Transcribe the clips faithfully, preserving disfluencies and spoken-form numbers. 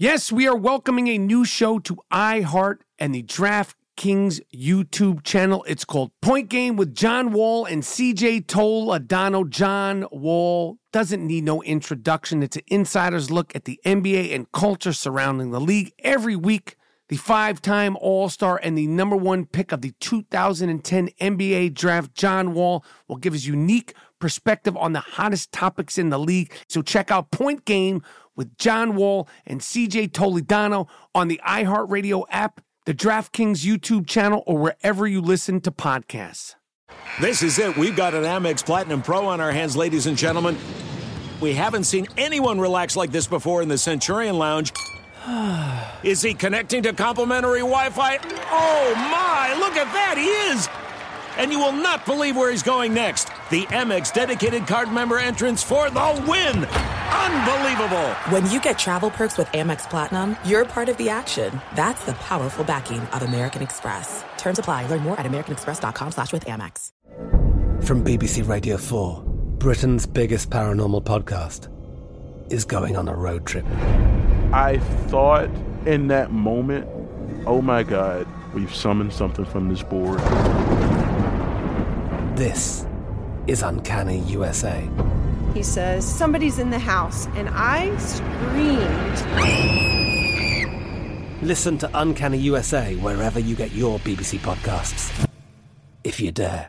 Yes, we are welcoming a new show to iHeart and the DraftKings YouTube channel. It's called Point Game with John Wall and C J Toledano. John Wall doesn't need no introduction. It's an insider's look at the N B A and culture surrounding the league. Every week, the five-time All-Star and the number one pick of the two thousand ten N B A draft, John Wall, will give his unique perspective on the hottest topics in the league. So check out Point Game with John Wall and C J Toledano on the iHeartRadio app, the DraftKings YouTube channel, or wherever you listen to podcasts. This is it. We've got an Amex Platinum Pro on our hands, ladies and gentlemen. We haven't seen anyone relax like this before in the Centurion Lounge. Is he connecting to complimentary Wi-Fi? Oh, my. Look at that. He is. And you will not believe where he's going next. The Amex dedicated card member entrance for the win. Unbelievable. When you get travel perks with Amex Platinum, you're part of the action. That's the powerful backing of American Express. Terms apply. Learn more at americanexpress.com slash with Amex. From B B C Radio four, Britain's biggest paranormal podcast is going on a road trip. I thought in that moment, oh my God, we've summoned something from this board. This is Uncanny U S A. He says, somebody's in the house, and I screamed. Listen to Uncanny U S A wherever you get your B B C podcasts, if you dare.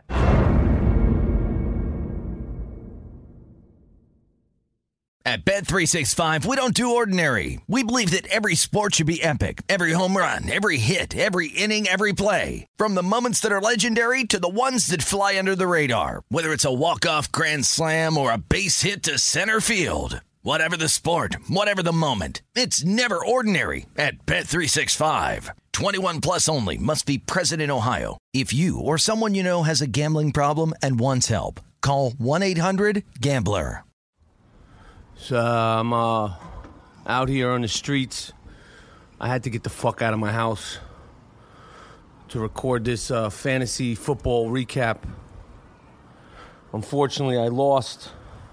At Bet three sixty-five, we don't do ordinary. We believe that every sport should be epic. Every home run, every hit, every inning, every play. From the moments that are legendary to the ones that fly under the radar. Whether it's a walk-off grand slam or a base hit to center field. Whatever the sport, whatever the moment. It's never ordinary at Bet three sixty-five. twenty-one plus only. Must be present in Ohio. If you or someone you know has a gambling problem and wants help, call one eight hundred gambler. So I'm uh, out here on the streets. I had to get the fuck out of my house to record this uh, fantasy football recap. Unfortunately, I lost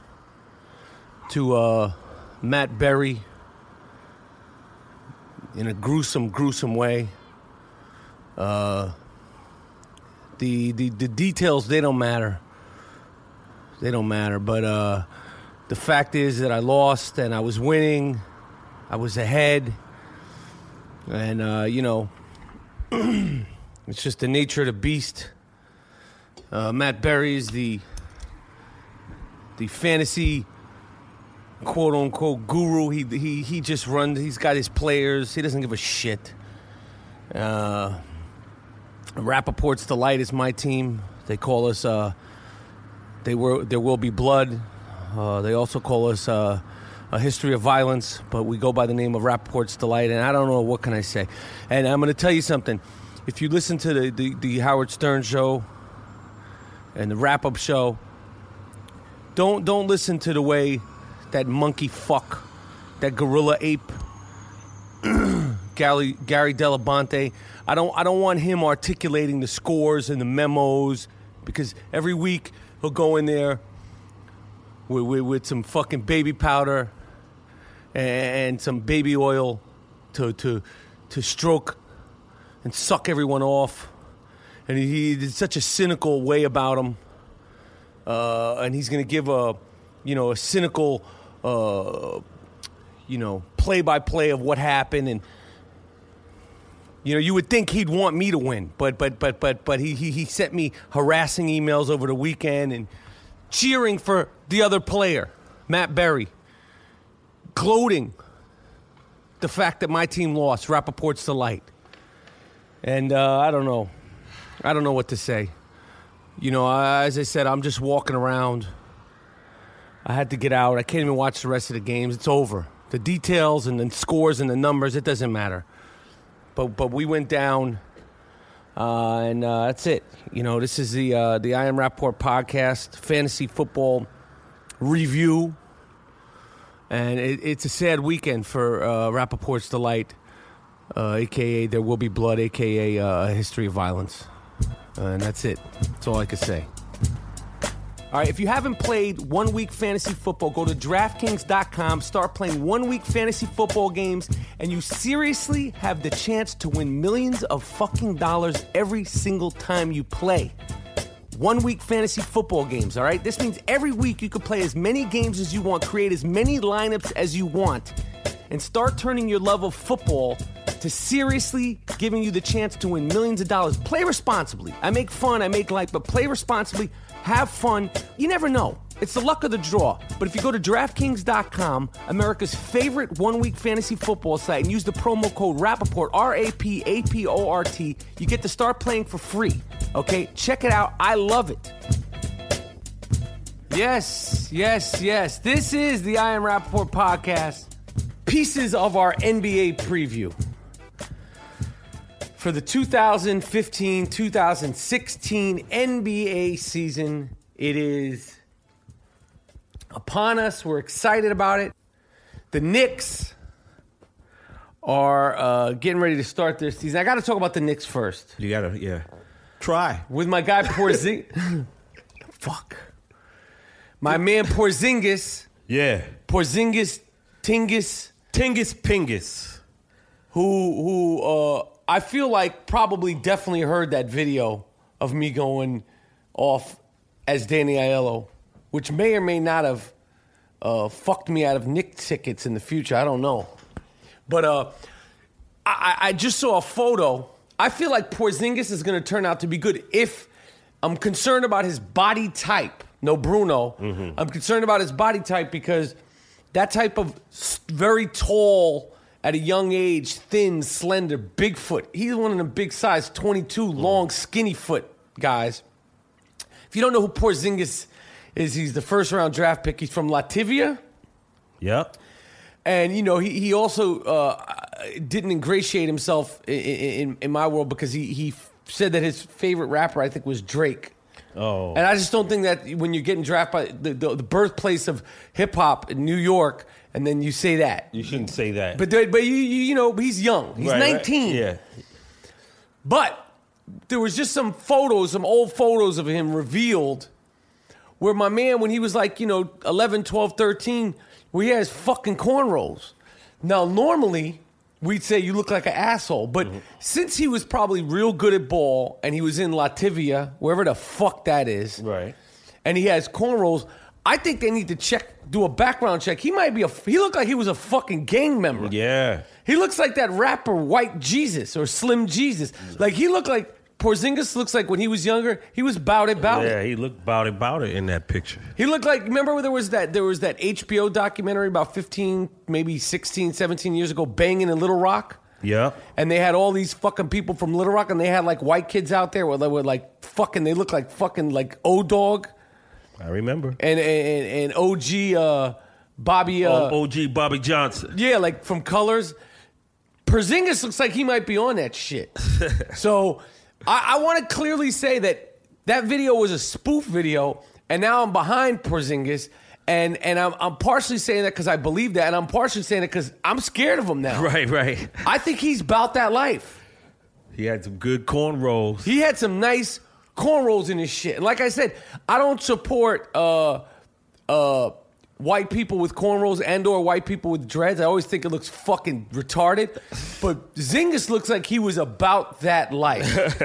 to uh, Matt Berry in a gruesome, gruesome way. Uh, the, the the details, they don't matter. They don't matter, but... Uh, The fact is that I lost and I was winning. I was ahead. And, uh, you know, it's just the nature of the beast. Uh, Matt Berry is the, the fantasy, quote-unquote, guru. He, he, he just runs. He's got his players. He doesn't give a shit. Uh, Rappaport's Delight is my team. They call us, uh, they were, There Will Be Blood. Uh, they also call us uh, A History of Violence, but we go by the name of Rappaport's Delight, and I don't know, what can I say? And I'm going to tell you something. If you listen to the, the, the Howard Stern show and the wrap-up show, don't don't listen to the way that monkey fuck, that gorilla ape, Gary, Gary Delabonte, I don't, I don't want him articulating the scores and the memos, because every week he'll go in there With, with, with some fucking baby powder and, and some baby oil to to to stroke and suck everyone off, and he, he did such a cynical way about him, uh, and he's gonna give a, you know, a cynical, uh, you know, play by play of what happened, and you know, you would think he'd want me to win, but but but but but he he he sent me harassing emails over the weekend and cheering for the other player, Matt Berry, gloating the fact that my team lost, Rappaport's Delight. And uh, I don't know. I don't know what to say. You know, as I said, I'm just walking around. I had to get out. I can't even watch the rest of the games. It's over. The details and the scores and the numbers, it doesn't matter. But but we went down, uh, and uh, that's it. You know, this is the uh, the I Am Rappaport podcast, fantasy football review. And it, it's a sad weekend for uh, Rappaport's Delight, uh, a k a. There Will Be Blood, a k a. Uh, A History of Violence. Uh, and that's it. That's all I can say. All right, if you haven't played One Week Fantasy Football, go to DraftKings dot com, start playing One Week Fantasy Football games, and you seriously have the chance to win millions of fucking dollars every single time you play. One Week Fantasy Football games, all right? This means every week you can play as many games as you want, create as many lineups as you want, and start turning your love of football to seriously giving you the chance to win millions of dollars. Play responsibly. I make fun, I make light, but play responsibly. Have fun. You never know. It's the luck of the draw. But if you go to DraftKings dot com, America's favorite one-week fantasy football site, and use the promo code Rappaport, R A P A P O R T, you get to start playing for free. Okay? Check it out. I love it. Yes, yes, yes. This is the I Am Rappaport podcast. Pieces of our N B A preview for the two thousand fifteen two thousand sixteen N B A season. It is upon us. We're excited about it. The Knicks are uh, getting ready to start their season. I got to talk about the Knicks first. You got to, yeah. Try. With my guy Porzingis. Fuck. My man Porzingis. Yeah. Porzingis Tingus. Tingus Pingus. Who, who, uh, I feel like probably definitely heard that video of me going off as Danny Aiello, which may or may not have uh, fucked me out of Knicks tickets in the future. I don't know. But uh, I, I just saw a photo. I feel like Porzingis is going to turn out to be good. If I'm concerned about his body type, no Bruno, mm-hmm. I'm concerned about his body type because that type of very tall, at a young age, thin, slender, Bigfoot. He's one of the big size, twenty-two, mm. long, skinny foot guys. If you don't know who Porzingis is, he's the first round draft pick. He's from Latvia. Yep. And, you know, he, he also uh, didn't ingratiate himself in, in, in my world because he, he said that his favorite rapper, I think, was Drake. Oh. And I just don't think that when you're getting drafted by the, the, the birthplace of hip-hop in New York, and then you say that. You shouldn't say that. But but you you know, he's young. He's right, nineteen. Right. Yeah. But there was just some photos, some old photos of him revealed where my man, when he was like, you know, eleven, twelve, thirteen, where he has fucking cornrows. Now, normally, we'd say you look like an asshole. But mm-hmm. since he was probably real good at ball and he was in Latvia, wherever the fuck that is, right, and he has cornrows, I think they need to check, do a background check. He might be a, he looked like he was a fucking gang member. Yeah. He looks like that rapper White Jesus or Slim Jesus. Like he looked like, Porzingis looks like when he was younger, he was bout it, bout it. Yeah, he looked bout it, bout it in that picture. He looked like, remember when there was that there was that H B O documentary about fifteen, maybe sixteen, seventeen years ago, Banging in Little Rock? Yeah. And they had all these fucking people from Little Rock, and they had like white kids out there where they were like fucking, they looked like fucking like O-Dog. I remember. And and, and O G uh, Bobby. Uh, oh, O G Bobby Johnson. Yeah, like from Colors. Porzingis looks like he might be on that shit. So I, I want to clearly say that that video was a spoof video, and now I'm behind Porzingis, and and I'm I'm partially saying that because I believe that, and I'm partially saying it because I'm scared of him now. Right, right. I think he's about that life. He had some good cornrows. He had some nice cornrows in his shit. And like I said, I don't support uh, uh, white people with cornrows and or white people with dreads. I always think it looks fucking retarded. But Zingas looks like he was about that life.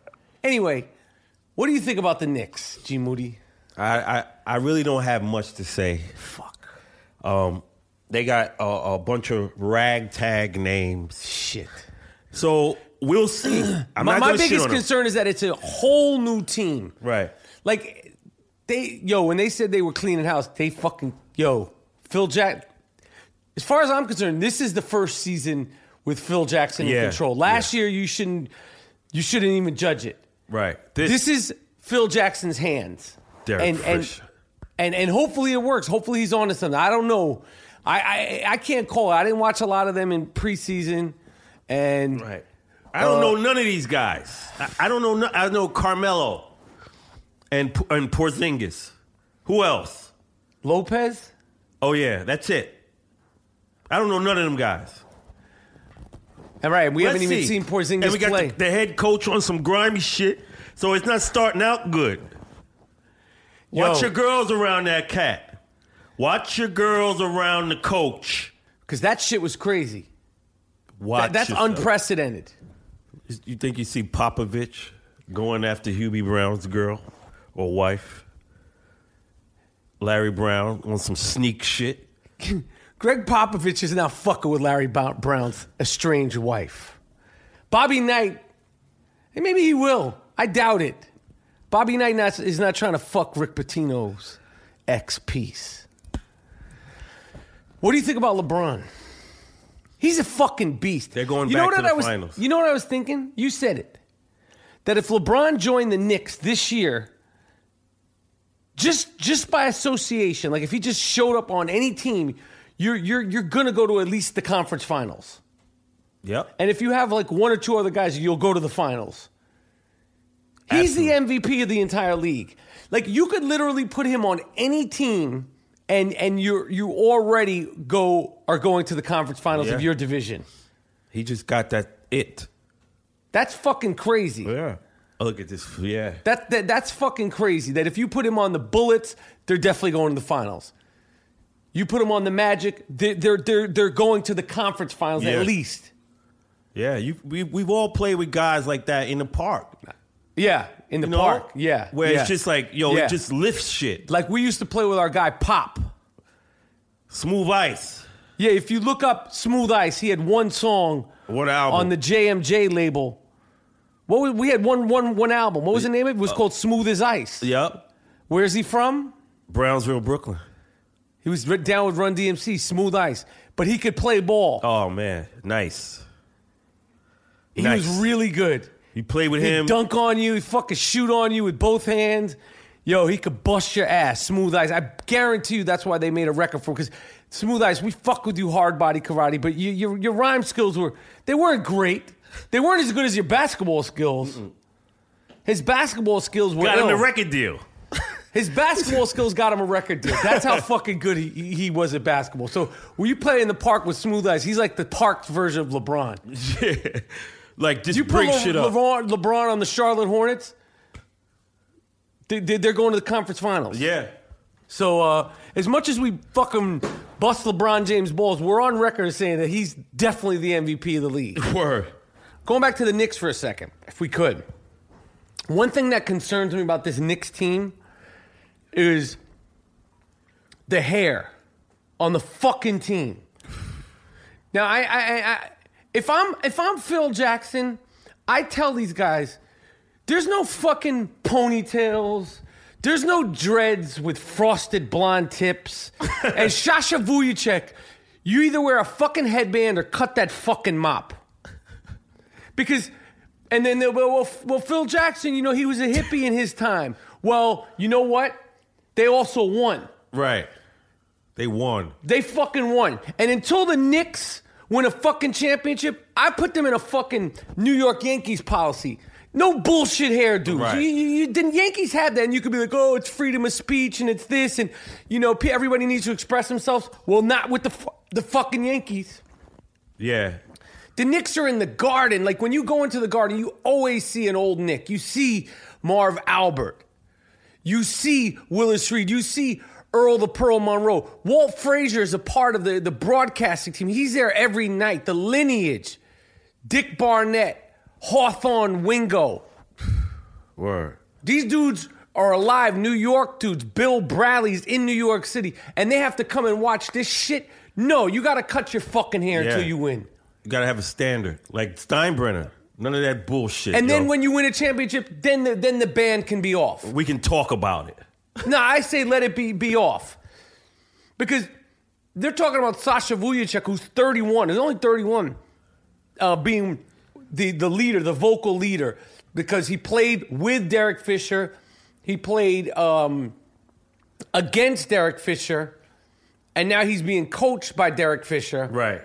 Anyway, what do you think about the Knicks, G. Moody? I, I, I really don't have much to say. Fuck. Um, they got a, a bunch of ragtag names. Shit. So we'll see. I'm my not my gonna shit biggest on them. concern is that it's a whole new team. Right. Like, they, yo, when they said they were cleaning house, they fucking, yo, Phil Jack. As far as I'm concerned, this is the first season with Phil Jackson Yeah. in control. Last Yeah. year, you shouldn't, you shouldn't even judge it. Right. This, This, is Phil Jackson's hands. Derek and, and, Fisher. and and hopefully it works. Hopefully he's on to something. I don't know. I, I I can't call it. I didn't watch a lot of them in preseason. And right. I don't uh, know none of these guys. I, I don't know. no- I know Carmelo and P- and Porzingis. Who else? Lopez? Oh yeah, that's it. I don't know none of them guys. All right, we Let's haven't even see. seen Porzingis And we got play. the, the head coach on some grimy shit, so it's not starting out good. Watch Yo. your girls around that cat. Watch your girls around the coach. Because that shit was crazy. Watch That- that's yourself. unprecedented. You think you see Popovich going after Hubie Brown's girl or wife? Larry Brown on some sneak shit? Greg Popovich is now fucking with Larry Brown's estranged wife. Bobby Knight, hey, maybe he will. I doubt it. Bobby Knight not, is not trying to fuck Rick Pitino's ex-piece. What do you think about LeBron? He's a fucking beast. They're going you know back to what the I was, finals. You know what I was thinking? You said it. That if LeBron joined the Knicks this year, just just by association, like if he just showed up on any team, you're you're you're gonna go to at least the conference finals. Yep. And if you have like one or two other guys, you'll go to the finals. He's Absolutely. the M V P of the entire league. Like you could literally put him on any team, and and you you already go are going to the conference finals Yeah. of your division. He just got that it. That's fucking crazy. Yeah. Oh, look at this. Yeah. That, that that's fucking crazy. That if you put him on the Bullets, they're definitely going to the finals. You put him on the Magic, they're they're they're, they're going to the conference finals Yeah. at least. Yeah. You we we've all played with guys like that in the park. Yeah, in the You know? park. Yeah, Where yeah. it's just like, yo, Yeah. it just lifts shit. Like we used to play with our guy Pop. Smooth Ice. Yeah, if you look up Smooth Ice, he had one song What album? on the J M J label. What was, we had one one one album. What was the name of it? It was called Smooth as Ice. Yep. Where's he from? Brownsville, Brooklyn. He was right down with Run D M C, Smooth Ice. But he could play ball. Oh, man. Nice. he nice. was really good. You played with He'd him. dunk on you, he'd fucking shoot on you with both hands. Yo, he could bust your ass. Smooth Ice. I guarantee you that's why they made a record for him. Because Smooth Ice, we fuck with you hard body karate, but you, your your rhyme skills were, they weren't great. They weren't as good as your basketball skills. Mm-mm. His basketball skills were Got him ill. the record deal. His basketball skills got him a record deal. That's how fucking good he, he was at basketball. So when you play in the park with Smooth Ice, he's like the park version of LeBron. Yeah. Like, just You put break Le- shit up. LeBron, LeBron on the Charlotte Hornets, they, they, they're going to the conference finals. Yeah. So uh, as much as we fucking bust LeBron James balls, we're on record as saying that he's definitely the M V P of the league. Word. Going back to the Knicks for a second, if we could. One thing that concerns me about this Knicks team is the hair on the fucking team. Now, I, I, I, if I'm if I'm Phil Jackson, I tell these guys, there's no fucking ponytails. There's no dreads with frosted blonde tips. And Sasha Vujacic, you either wear a fucking headband or cut that fucking mop. Because, and then, they'll, well, well, Phil Jackson, you know, he was a hippie in his time. Well, you know what? They also won. Right. They won. They fucking won. And until the Knicks win a fucking championship, I put them in a fucking New York Yankees policy. No bullshit hairdos. Right. You, you, you, the Yankees have that, and you could be like, oh, it's freedom of speech, and it's this, and, you know, everybody needs to express themselves. Well, not with the fu- the fucking Yankees. Yeah. The Knicks are in the Garden. Like, when you go into the Garden, you always see an old Knick. You see Marv Albert. You see Willis Reed. You see Earl the Pearl Monroe. Walt Frazier is a part of the, the broadcasting team. He's there every night. The lineage. Dick Barnett. Hawthorne Wingo. Word. These dudes are alive. New York dudes. Bill Bradley's in New York City. And they have to come and watch this shit? No, you got to cut your fucking hair Yeah. until you win. You gotta have a standard. Like Steinbrenner. None of that bullshit. And then yo. when you win a championship, then the, then the band can be off. we can talk about it. No, I say let it be be off. Because they're talking about Sasha Vujacic, who's thirty-one. He's only thirty-one, uh, being the, the leader, the vocal leader, because he played with Derek Fisher. He played um, against Derek Fisher. And now he's being coached by Derek Fisher. Right.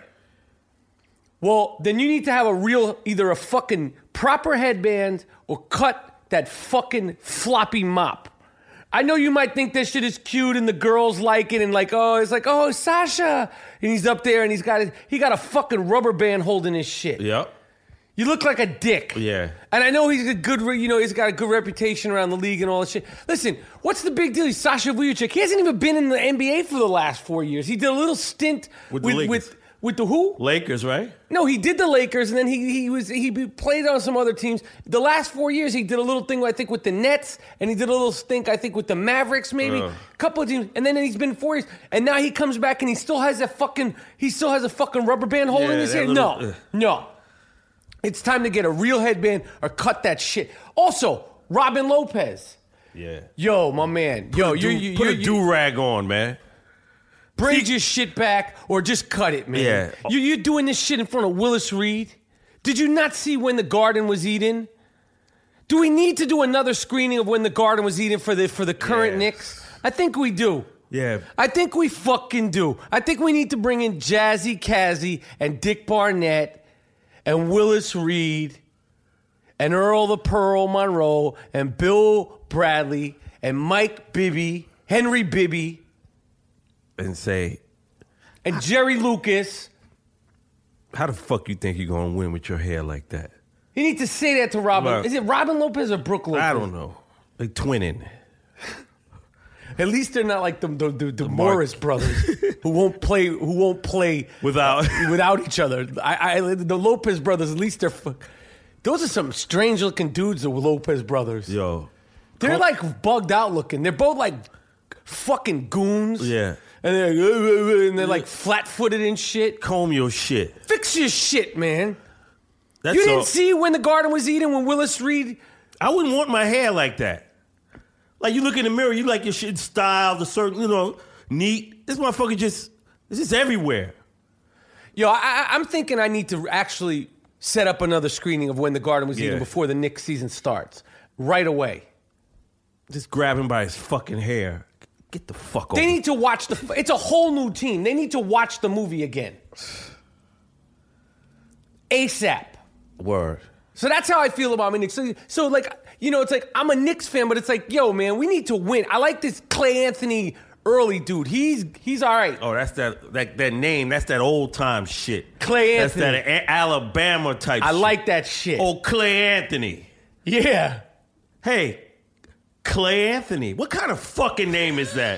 Well, then you need to have a real, either a fucking proper headband or cut that fucking floppy mop. I know you might think this shit is cute and the girls like it and like, oh, it's like, oh, Sasha. And he's up there and he's got, he got a fucking rubber band holding his shit. Yep. You look like a dick. Yeah. And I know he's a good, you know, he's got a good reputation around the league and all that shit. Listen, what's the big deal? He's Sasha Vujacic. He hasn't even been in the N B A for the last four years. He did a little stint With with the Lakers. with, with the who? Lakers, right? No, he did the Lakers, and then he he was he played on some other teams. The last four years, he did a little thing, I think, with the Nets, and he did a little stink, I think, with the Mavericks, maybe a Uh. couple of teams. And then he's been four years, and now he comes back and he still has that fucking he still has a fucking rubber band hole Yeah, in his that hair. little- no, ugh. no, it's time to get a real headband or cut that shit. Also, Robin Lopez, Yeah. yo, my man, yo, Put a you do- you put you- a you- do rag on, man. braid your shit back or just cut it, man. Yeah. You, you're doing this shit in front of Willis Reed. Did you not see When the Garden Was Eaten? Do we need to do another screening of When the Garden Was Eaten for the for the current Yeah. Knicks? I think we do. Yeah. I think we fucking do. I think we need to bring in Jazzy Kazzy and Dick Barnett and Willis Reed and Earl the Pearl Monroe and Bill Bradley and Mike Bibby, Henry Bibby, And say, and Jerry Lucas. how the fuck you think you're going to win with your hair like that? You need to say that to Robin. Well, Is it Robin Lopez or Brooke Lopez? I don't know. They twinning. At least they're not like the the, the, the Mark- Morris brothers who won't play who won't play Without- without each other. I, I the Lopez brothers. At least they're fu- those are some strange looking dudes. The Lopez brothers. Yo. They're like bugged out looking. They're both like fucking goons. Yeah. And they're, like, "Uh, uh, uh," and they're like flat footed and shit. Comb your shit. Fix your shit, man. That's You didn't all. see When the Garden Was Eaten when Willis Reed. I wouldn't want my hair like that. Like, you look in the mirror, you like your shit styled, a certain, you know, neat. This motherfucker just, it's just everywhere. Yo, I, I- I'm thinking I need to actually set up another screening of When the Garden Was Eaten Yeah. before the Knicks season starts. Right away. Just grab him by his fucking hair. Get the fuck over. They need to watch the. It's a whole new team. They need to watch the movie again. ASAP. Word. So that's how I feel about my Knicks. So, so, like, you know, it's like I'm a Knicks fan, but it's like, yo, man, we need to win. I like this Clay Anthony early dude. He's he's all right. Oh, that's that that, that name. That's that old time shit. Clay That's Anthony. that A- Alabama type I shit. like that shit. Oh, Clay Anthony. Yeah. Hey, Clay Anthony. What kind of fucking name is that?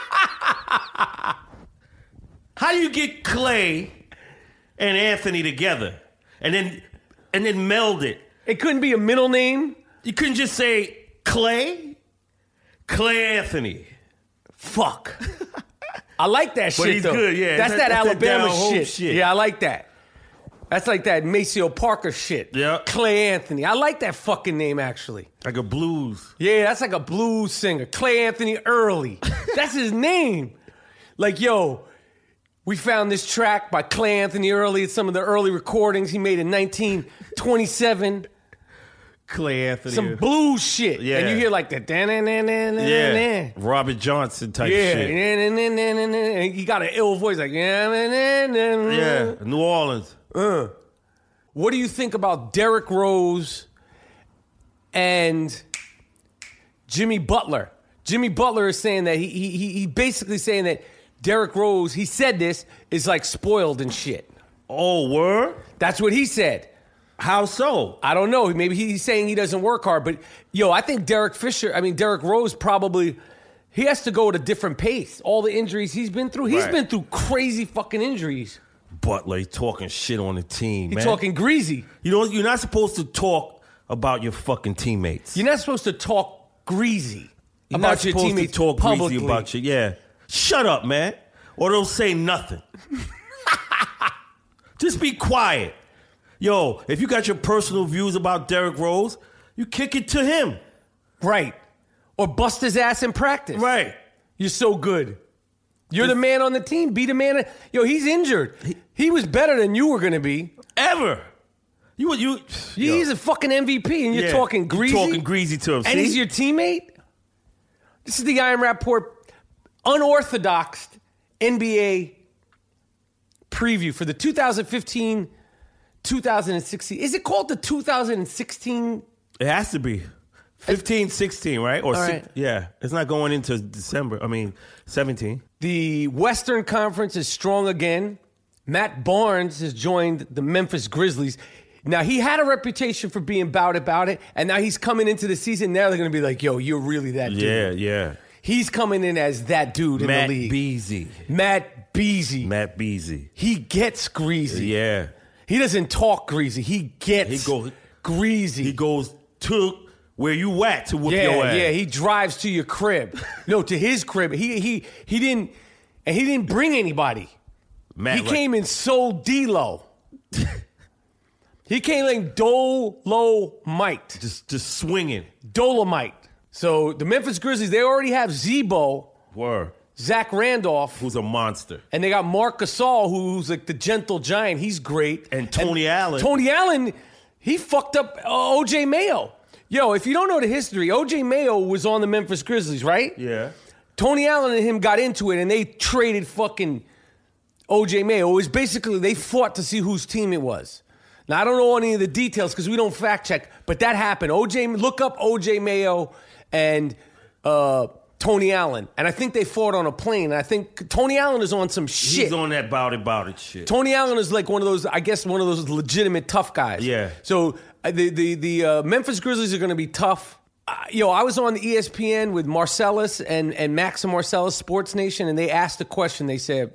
How do you get Clay and Anthony together and then and then meld it? It couldn't be a middle name. You couldn't just say Clay, Clay Anthony. Fuck. I like that shit, But he's though. good, yeah. That's that, That's that Alabama down-home shit. shit. Yeah, I like that. That's like that Maceo Parker shit. Yeah. Clay Anthony. I like that fucking name, actually. Like a blues. Yeah, that's like a blues singer. Clay Anthony Early. That's his name. Like, yo, we found this track by Clay Anthony Early. It's some of the early recordings he made in nineteen twenty-seven. Clay Anthony. Some blues shit. Yeah. And you hear like the da-na-na-na-na-na. Yeah. Robert Johnson type Yeah, shit. na-na-na-na-na. And he got an ill voice like yeah, na-na-na-na. Yeah. New Orleans. Uh. What do you think about Derrick Rose and Jimmy Butler? Jimmy Butler is saying that he he he he basically saying that Derrick Rose, he said this, is like spoiled and shit. Oh, word? That's what he said. How so? I don't know. Maybe he's saying he doesn't work hard, but yo, I think Derek Fisher, I mean Derrick Rose probably he has to go at a different pace. All the injuries he's been through, he's Right. been through crazy fucking injuries. Butler talking shit on the team, He's man. talking greasy. You know, you're not supposed to talk about your fucking teammates. You're not supposed to talk greasy You're about not your supposed teammates to talk publicly. greasy about you. Yeah. Shut up, man. Or don't say nothing. Just be quiet. Yo, if you got your personal views about Derrick Rose, you kick it to him. Right. Or bust his ass in practice. Right. You're so good. You're the man on the team. Be the man. Yo, he's injured. He, he was better than you were going to be. Ever. You you. yo. He's a fucking M V P, and you're Yeah, talking you greasy. talking greasy to him. And see? he's your teammate? This is the Iron Rapport unorthodox N B A preview for the two thousand fifteen two thousand sixteen. Is it called the two thousand sixteen? It has to be. fifteen, sixteen, right? Or All six, right. yeah. It's not going into December. I mean, seventeen. The Western Conference is strong again. Matt Barnes has joined the Memphis Grizzlies. Now, he had a reputation for being bout about it, and now he's coming into the season. Now they're going to be like, yo, you're really that dude. Yeah, yeah. He's coming in as that dude Matt in the league. Beasley. Matt Beasley. Matt Beasley. He gets greasy. Yeah. He doesn't talk greasy. He gets He goes greasy. He goes to where you at to whoop yeah, your ass. Yeah, he drives to your crib. No, to his crib. He he he didn't and he didn't bring anybody. Matt, he like, came in so D-Lo. He came like Dolomite. just just swinging. Dolomite. So the Memphis Grizzlies, they already have Zebo, Word. Zach Randolph, Who's a monster. and they got Marc Gasol, who's like the gentle giant. He's great. And Tony Allen. Tony Allen, he fucked up uh, O J Mayo. Yo, if you don't know the history, O J Mayo was on the Memphis Grizzlies, right? Yeah. Tony Allen and him got into it, and they traded fucking O J Mayo. It was basically, they fought to see whose team it was. Now, I don't know any of the details because we don't fact check, but that happened. O J, look up O J Mayo and uh, Tony Allen. And I think they fought on a plane. And I think Tony Allen is on some shit. He's on that bout it, bout it shit. Tony Allen is like one of those, I guess, one of those legitimate tough guys. Yeah. So uh, the the the uh, Memphis Grizzlies are going to be tough. Uh, yo, I was on the E S P N with Marcellus and, and Max and Marcellus Sports Nation, and they asked a question. They said,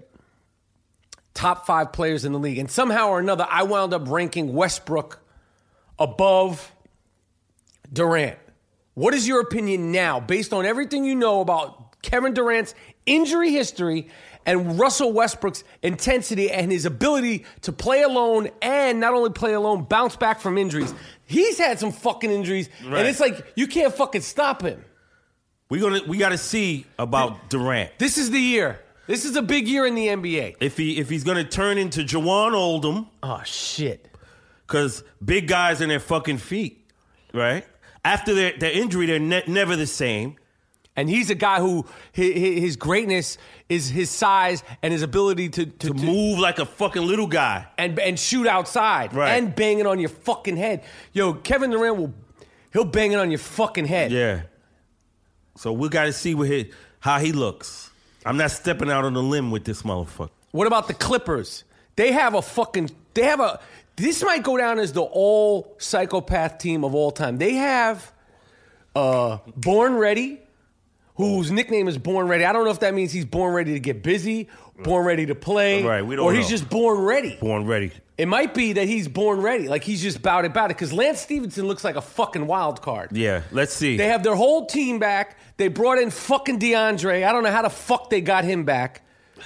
top five players in the league. And somehow or another, I wound up ranking Westbrook above Durant. What is your opinion now, based on everything you know about Kevin Durant's injury history and Russell Westbrook's intensity and his ability to play alone and not only play alone, bounce back from injuries? He's had some fucking injuries, Right. and it's like you can't fucking stop him. We gonna we got to see about Durant. This is the year. This is a big year in the N B A. If he if he's gonna turn into Jawan Oldham, Oh, shit. because big guys in their fucking feet, right? After their, their injury, they're ne- never the same. And he's a guy who his, his greatness is his size and his ability to, to, To to move like a fucking little guy. and and shoot outside Right. and bang it on your fucking head. Yo, Kevin Durant will he'll bang it on your fucking head. Yeah. So we got to see what he, how he looks. I'm not stepping out on a limb with this motherfucker. What about the Clippers? They have a fucking they have a this might go down as the all psychopath team of all time. They have uh Born Ready, whose nickname is Born Ready. I don't know if that means he's born ready to get busy, born ready to play, Right, we don't or he's know. just born ready. Born ready. It might be that he's born ready, like he's just bout it, bout it. Because Lance Stevenson looks like a fucking wild card. Yeah, let's see. They have their whole team back. They brought in fucking DeAndre. I don't know how the fuck they got him back.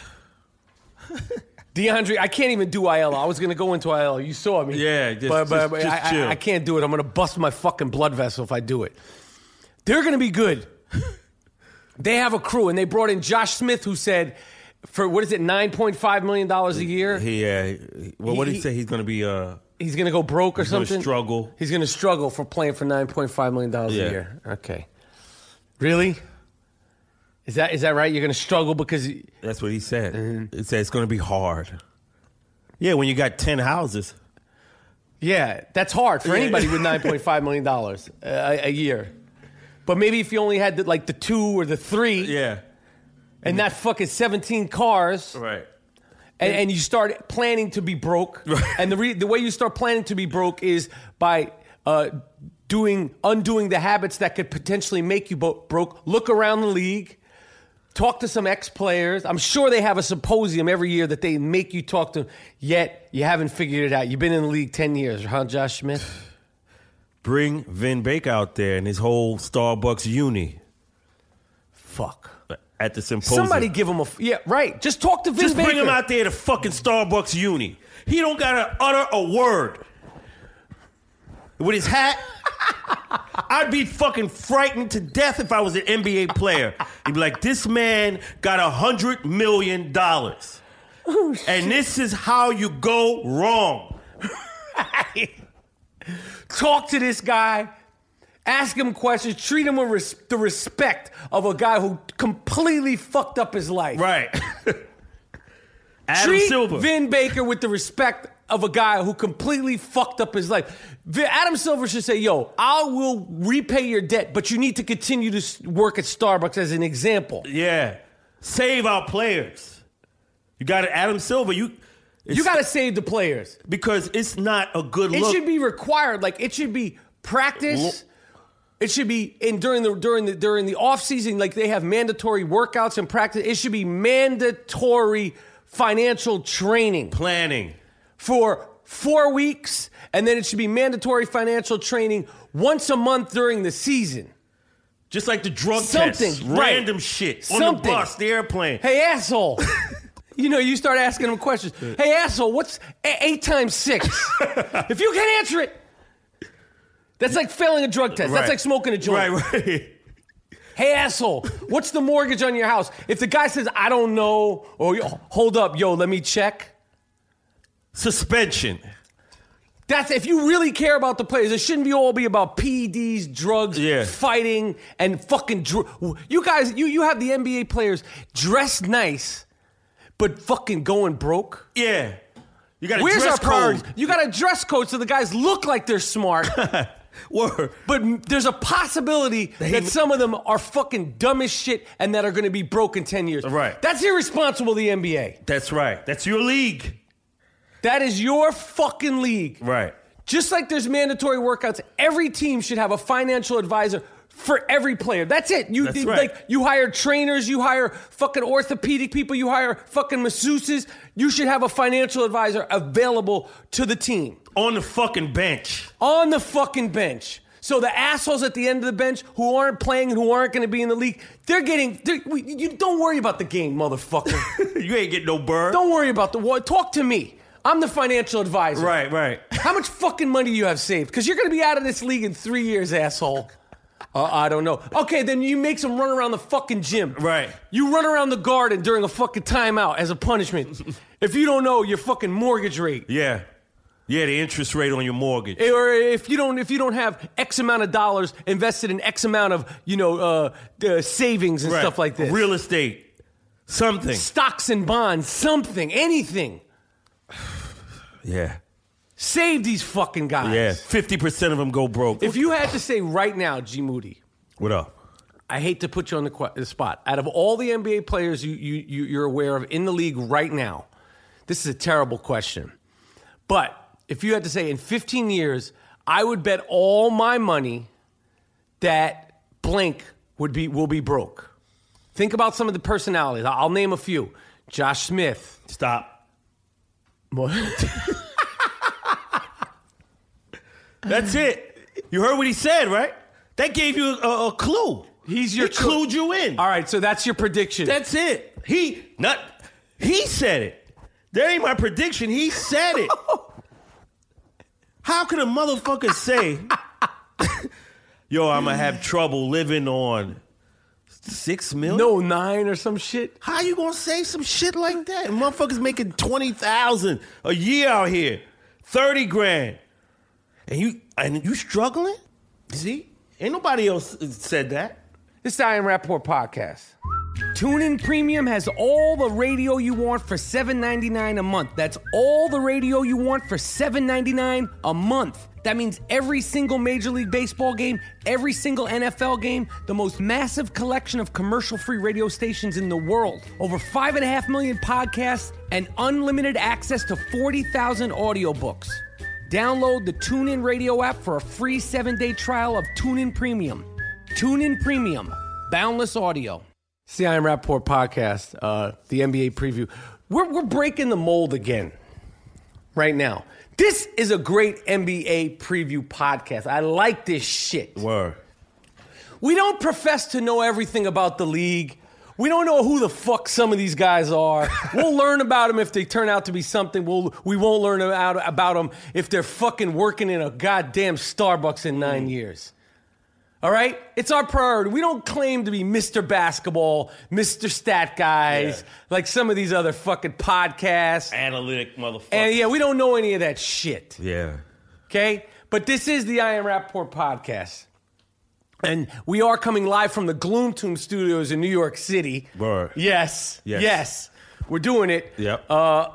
DeAndre, I can't even do Aiello. I was going to go into Aiello. You saw me. Yeah, just- but, but, just- but just I, chill. I, I can't do it. I'm going to bust my fucking blood vessel if I do it. They're going to be good. They have a crew, and they brought in Josh Smith, who said, for what is it, nine point five million dollars a year? He, uh, well, what did he He- say? He's going to be, uh, He's going to go broke or He's gonna something? struggle. He's going to struggle for playing for nine point five million dollars Yeah. a year. Okay. Really? Is that is that right? You're going to struggle because... that's what he said. Mm-hmm. He said it's going to be hard. Yeah, when you got ten houses. Yeah, that's hard for Yeah. anybody with nine point five million dollars a, a year. But maybe if you only had the, like the two or the three Yeah. and not fucking seventeen cars... Right. And, and you start planning to be broke. And the re- the way you start planning to be broke is by uh, doing undoing the habits that could potentially make you bo- broke. Look around the league. Talk to some ex-players. I'm sure they have a symposium every year that they make you talk to. Yet you haven't figured it out. You've been in the league ten years, huh, Josh Smith? Bring Vin Baker out there and his whole Starbucks uni Fuck. at the symposium. Somebody give him a... F- yeah, right. Just talk to Vin Just Baker. bring him out there to fucking Starbucks uni. He don't gotta utter a word. With his hat, I'd be fucking frightened to death if I was an N B A player. He'd be like, this man got a hundred million dollars. Oh, And this is how you go wrong. Talk to this guy. Ask him questions. Treat him with res- the respect of a guy who completely fucked up his life. Right. Adam Treat Silver. Vin Baker with the respect of a guy who completely fucked up his life. Vin- Adam Silver should say, yo, I will repay your debt, but you need to continue to s- work at Starbucks as an example. Yeah. Save our players. You got it, Adam Silver. You It's, you got to save the players. Because it's not a good It look. should be required. Like, it should be practice. Lo- It should be in during the during the during the off season, like they have mandatory workouts and practice. It should be mandatory financial training Planning. for four weeks, and then it should be mandatory financial training once a month during the season. Just like the drug Something, tests. right. Random shit. On Something. the bus, the airplane. Hey, asshole. You know, you start asking them questions. Hey, asshole, what's a- eight times six? If you can't answer it, that's like failing a drug test. Right. That's like smoking a joint. Right, right. Hey, asshole, what's the mortgage on your house? If the guy says, I don't know, or yo, hold up, yo, let me check. Suspension. That's if you really care about the players. It shouldn't be all be about P E Ds, drugs, Yeah. fighting, and fucking. Dr- you guys, you you have the N B A players dressed nice, but fucking going broke. Yeah. You got a Where's dress our priorities? code. You got a dress code so the guys look like they're smart. Word. But m- there's a possibility that some of them are fucking dumb as shit and that are going to be broke in ten years. Right. That's irresponsible, the N B A. That's right. That's your league. That is your fucking league. Right. Just like there's mandatory workouts, every team should have a financial advisor for every player. That's it. You That's you- right. like you hire trainers, you hire fucking orthopedic people, you hire fucking masseuses. You should have a financial advisor available to the team. On the fucking bench. On the fucking bench. So the assholes at the end of the bench who aren't playing and who aren't going to be in the league, they're getting. They're, we, you don't worry about the game, motherfucker. You ain't getting no bird. Don't worry about the war. Talk to me. I'm the financial advisor. Right, right. How much fucking money do you have saved? Because you're going to be out of this league in three years, asshole. Uh, I don't know. Okay, then you make some run around the fucking gym. Right. You run around the garden during a fucking timeout as a punishment. If you don't know your fucking mortgage rate. Yeah. Yeah, the interest rate on your mortgage. Or if you don't, if you don't have X amount of dollars invested in X amount of, you know, uh, uh, savings and Right. stuff like this, Real estate. Something. stocks and bonds, something, anything. Yeah. Save these fucking guys. Yeah. fifty percent of them go broke. If you had to say right now, G Moody, What up? I hate to put you on the, qu- the spot. Out of all the N B A players you, you you you're aware of in the league right now, this is a terrible question. But if you had to say in fifteen years, I would bet all my money that blank would be will be broke. Think about some of the personalities. I'll name a few. Josh Smith. Stop. What? That's it. You heard what he said, right? That gave you a, a clue. He's your he clued you in. All right, so that's your prediction. That's it. He not. He said it. That ain't my prediction. He said it. How could a motherfucker say, "Yo, I'm gonna have trouble living on six million"? no nine or some shit. How you gonna say some shit like that? Motherfuckers making twenty thousand a year out here, thirty grand, and you and you struggling? See, ain't nobody else said that. This is the I Am Rapport podcast. TuneIn Premium has all the radio you want for seven ninety-nine a month. That's all the radio you want for seven ninety-nine a month. That means every single Major League Baseball game, every single N F L game, the most massive collection of commercial-free radio stations in the world, over five and a half million podcasts, and unlimited access to forty thousand audiobooks. Download the TuneIn Radio app for a free seven-day trial of TuneIn Premium. TuneIn Premium, boundless audio. It's the I Am Rapport podcast, uh, the N B A preview. We're, we're breaking the mold again right now. This is a great N B A preview podcast. I like this shit. Word. We don't profess to know everything about the league. We don't know who the fuck some of these guys are. We'll learn about them if they turn out to be something. We'll, we won't learn about, about them if they're fucking working in a goddamn Starbucks in nine years. All right? It's our priority. We don't claim to be Mister Basketball, Mister Stat Guys, Yeah. like some of these other fucking podcasts. Analytic motherfucker. And yeah, we don't know any of that shit. Yeah. Okay? But this is the I Am Rapport podcast. And we are coming live from the Gloom Tomb Studios in New York City. Word. Yes. Yes. Yes. We're doing it. Yep. Uh,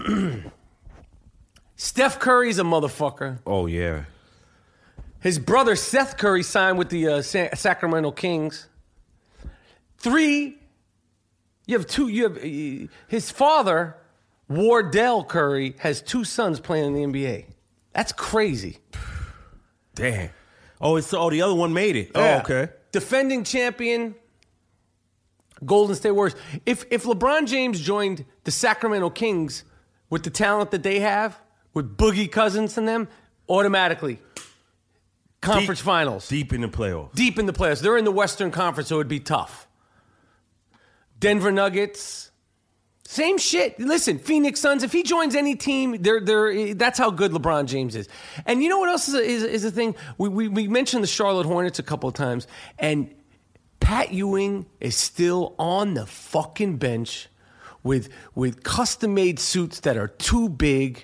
Steph Curry's a motherfucker. Oh yeah. His brother Seth Curry signed with the uh, Sa- Sacramento Kings. Three, you have two, you have, uh, his father Wardell Curry has two sons playing in the N B A. That's crazy. Damn. Oh, it's oh the other one made it. Yeah. Oh, okay. Defending champion, Golden State Warriors. If if LeBron James joined the Sacramento Kings with the talent that they have, with Boogie Cousins and them, automatically conference deep, finals. Deep in the playoffs. Deep in the playoffs. They're in the Western Conference, so it'd be tough. Denver Nuggets, same shit. Listen, Phoenix Suns, if he joins any team, they're, they're, that's how good LeBron James is. And you know what else is a, is, is a thing? We, we, we mentioned the Charlotte Hornets a couple of times, and Pat Ewing is still on the fucking bench with, with custom-made suits that are too big,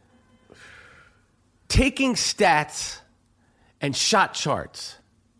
taking stats and shot charts.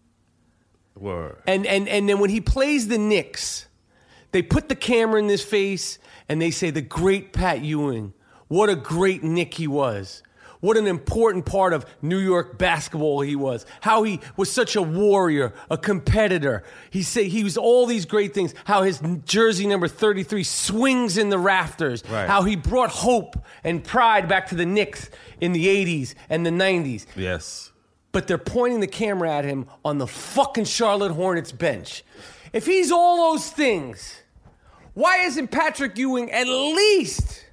Word. And, and, and then when he plays the Knicks, they put the camera in his face and they say, the great Pat Ewing, what a great Knick he was. What an important part of New York basketball he was. How he was such a warrior, a competitor. He say he was all these great things. How his jersey number thirty-three swings in the rafters. Right. How he brought hope and pride back to the Knicks in the eighties and the nineties. Yes. But they're pointing the camera at him on the fucking Charlotte Hornets bench. If he's all those things, why isn't Patrick Ewing at least,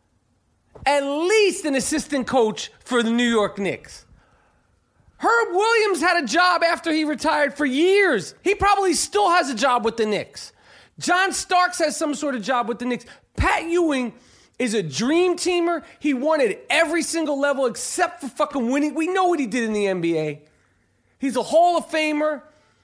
at least an assistant coach for the New York Knicks? Herb Williams had a job after he retired for years. He probably still has a job with the Knicks. John Starks has some sort of job with the Knicks. Pat Ewing is a dream teamer. He won at every single level except for fucking winning. We know what he did in the N B A. He's a Hall of Famer,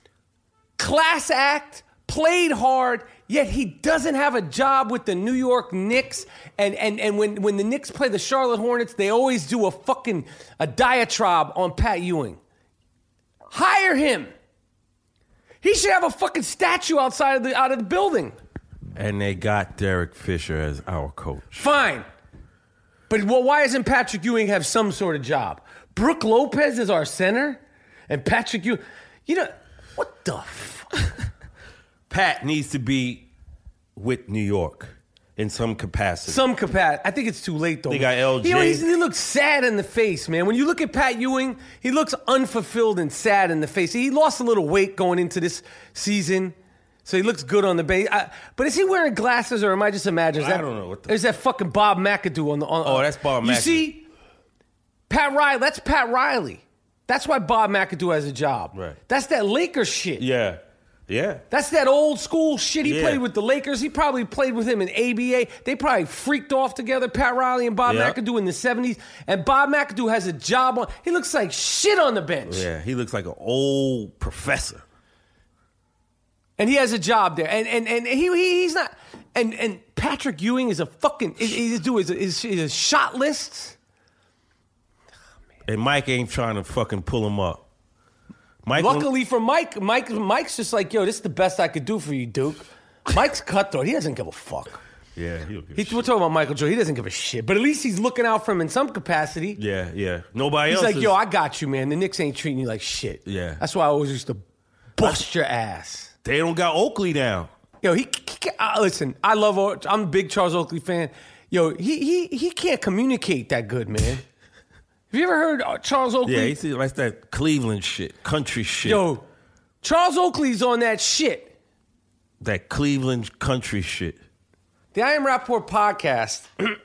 class act, played hard, yet he doesn't have a job with the New York Knicks. And and and when, when the Knicks play the Charlotte Hornets, they always do a fucking a diatribe on Pat Ewing. Hire him. He should have a fucking statue outside of the out of the building. And they got Derek Fisher as our coach. Fine. But well, why doesn't Patrick Ewing have some sort of job? Brooke Lopez is our center, and Patrick Ewing, you know, what the fuck? Pat needs to be with New York in some capacity. Some capacity. I think it's too late, though. They got L J. You know, he's, he looks sad in the face, man. When you look at Pat Ewing, he looks unfulfilled and sad in the face. He lost a little weight going into this season, so he looks good on the base. I, but is he wearing glasses, or am I just imagining? I don't know. What the there's that fucking Bob McAdoo on the... On, oh, that's Bob McAdoo. You see, Pat Riley, that's Pat Riley. That's why Bob McAdoo has a job. Right. That's that Lakers shit. Yeah. Yeah. That's that old school shit. He Yeah. played with the Lakers. He probably played with him in A B A. They probably freaked off together, Pat Riley and Bob Yeah. McAdoo in the seventies. And Bob McAdoo has a job on. He looks like shit on the bench. Yeah, he looks like an old professor. And he has a job there. And and and he, he he's not. And and Patrick Ewing is a fucking. He's doing his, his, his shot lists. And Mike ain't trying to fucking pull him up. Mike Luckily for Mike, Mike, Mike's just like, yo, this is the best I could do for you, Duke. Mike's cutthroat. He doesn't give a fuck. Yeah, he'll give He, a shit. we're talking about Michael Jordan. He doesn't give a shit. But at least he's looking out for him in some capacity. Yeah, yeah. Nobody He's else like, is, yo, I got you, man. The Knicks ain't treating you like shit. Yeah. That's why I always used to bust your ass. They don't got Oakley down. Yo, he, he uh, listen, I love, I'm a big Charles Oakley fan. Yo, he he he can't communicate that good, man. Have you ever heard uh, Charles Oakley? Yeah, he see like that Cleveland shit, country shit. Yo, Charles Oakley's on that shit. That Cleveland country shit. The I Am Rapport podcast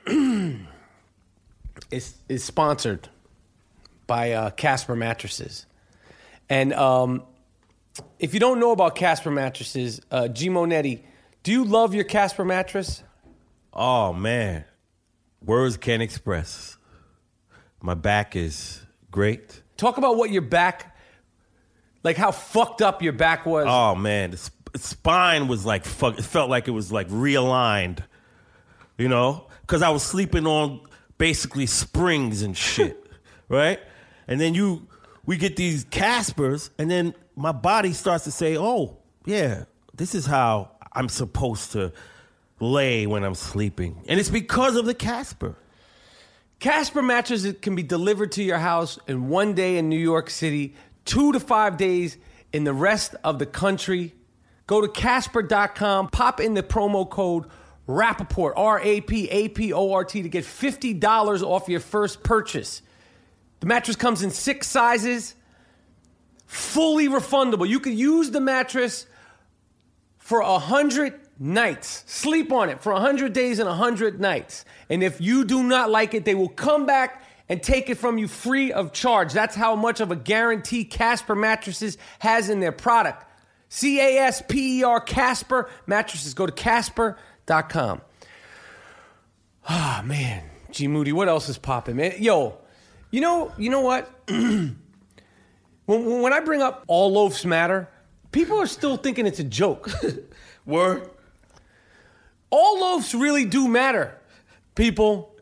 is is sponsored by uh, Casper Mattresses. And um, if you don't know about Casper Mattresses, uh, G. Monetti, do you love your Casper mattress? Oh, man. Words can't express. My back is great. Talk about what your back, like how fucked up your back was. Oh, man. The sp- spine was like, fuck. It felt like it was like realigned, you know? Because I was sleeping on basically springs and shit, right? And then you, we get these Caspers, and then my body starts to say, oh, yeah, this is how I'm supposed to lay when I'm sleeping. And it's because of the Casper. Casper mattresses can be delivered to your house in one day in New York City, two to five days in the rest of the country. Go to Casper dot com, pop in the promo code Rapaport, R A P A P O R T, to get fifty dollars off your first purchase. The mattress comes in six sizes, fully refundable. You can use the mattress for one hundred nights. Sleep on it for one hundred days and one hundred nights. And if you do not like it, they will come back and take it from you free of charge. That's how much of a guarantee Casper Mattresses has in their product. C A S P E R, Casper Mattresses. Go to Casper dot com. Ah, oh, man. G Moody, what else is popping, man? Yo, you know, you know what? when, when I bring up all loafs matter, people are still thinking it's a joke. Word. All loafs really do matter, people.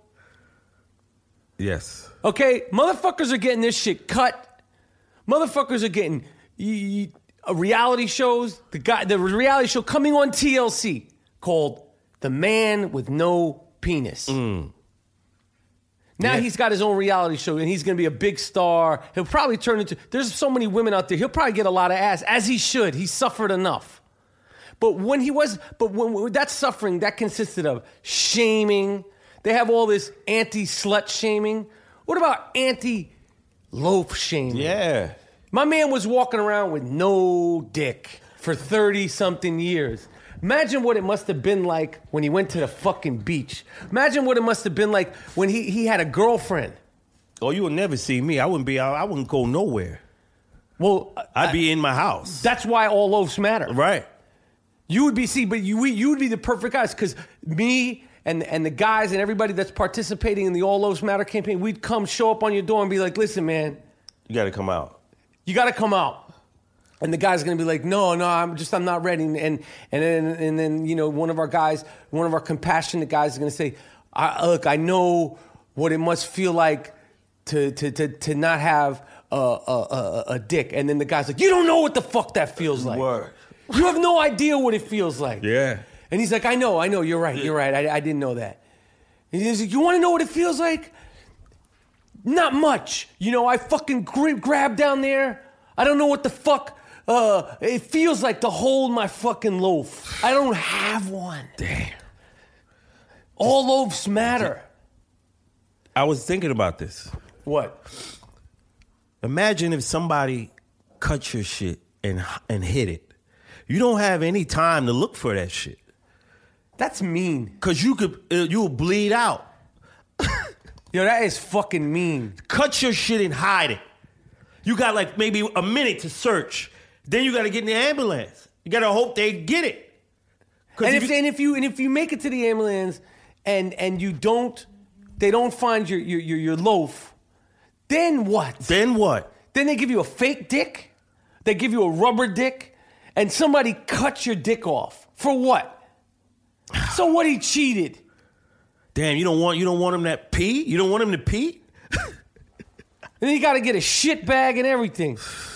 Yes. Okay, motherfuckers are getting this shit cut. Motherfuckers are getting y- y- uh, reality shows. The guy, the reality show coming on T L C called The Man with No Penis. Mm. Now Yeah. he's got his own reality show, and he's going to be a big star. He'll probably turn into... There's so many women out there. He'll probably get a lot of ass, as he should. He suffered enough. But when he was... But when, when that suffering, that consisted of shaming. They have all this anti-slut shaming. What about anti-loaf shaming? Yeah. My man was walking around with no dick for thirty-something years. Imagine what it must have been like when he went to the fucking beach. Imagine what it must have been like when he, he had a girlfriend. Oh, you would never see me. I wouldn't be out. I wouldn't go nowhere. Well, I'd I, be in my house. that's why all loafs matter. Right. You would be, see, but you, you would be the perfect guys, because me and, and the guys and everybody that's participating in the All Loafs Matter campaign, we'd come show up on your door and be like, listen, man, You got to come out. you got to come out. And the guy's gonna be like, no, no, I'm just, I'm not ready. And and then and then you know, one of our guys, one of our compassionate guys is gonna say, I, look, I know what it must feel like to to to to not have a, a, a, a dick. And then the guy's like, you don't know what the fuck that feels like. Word. You have no idea what it feels like. Yeah. And he's like, I know, I know, you're right, you're right. I, I didn't know that. And he's like, you want to know what it feels like? Not much. You know, I fucking grab, grab down there. I don't know what the fuck. Uh, it feels like to hold my fucking loaf. I don't have one. Damn. All loaves matter. I was thinking about this. What? Imagine if somebody cut your shit and and hit it. You don't have any time to look for that shit. That's mean. Cause you could uh, you'll bleed out. Yo, that is fucking mean. Cut your shit and hide it. You got like maybe a minute to search. Then you got to get in the ambulance. You got to hope they get it. And if if, you, and if you and if you make it to the ambulance and and you don't, they don't find your your your, your loaf, then what? then what? Then they give you a fake dick. They give you a rubber dick, and somebody cuts your dick off for what? So what? He cheated. Damn, you don't want you don't want him to pee? You don't want him to pee? And then you got to get a shit bag and everything.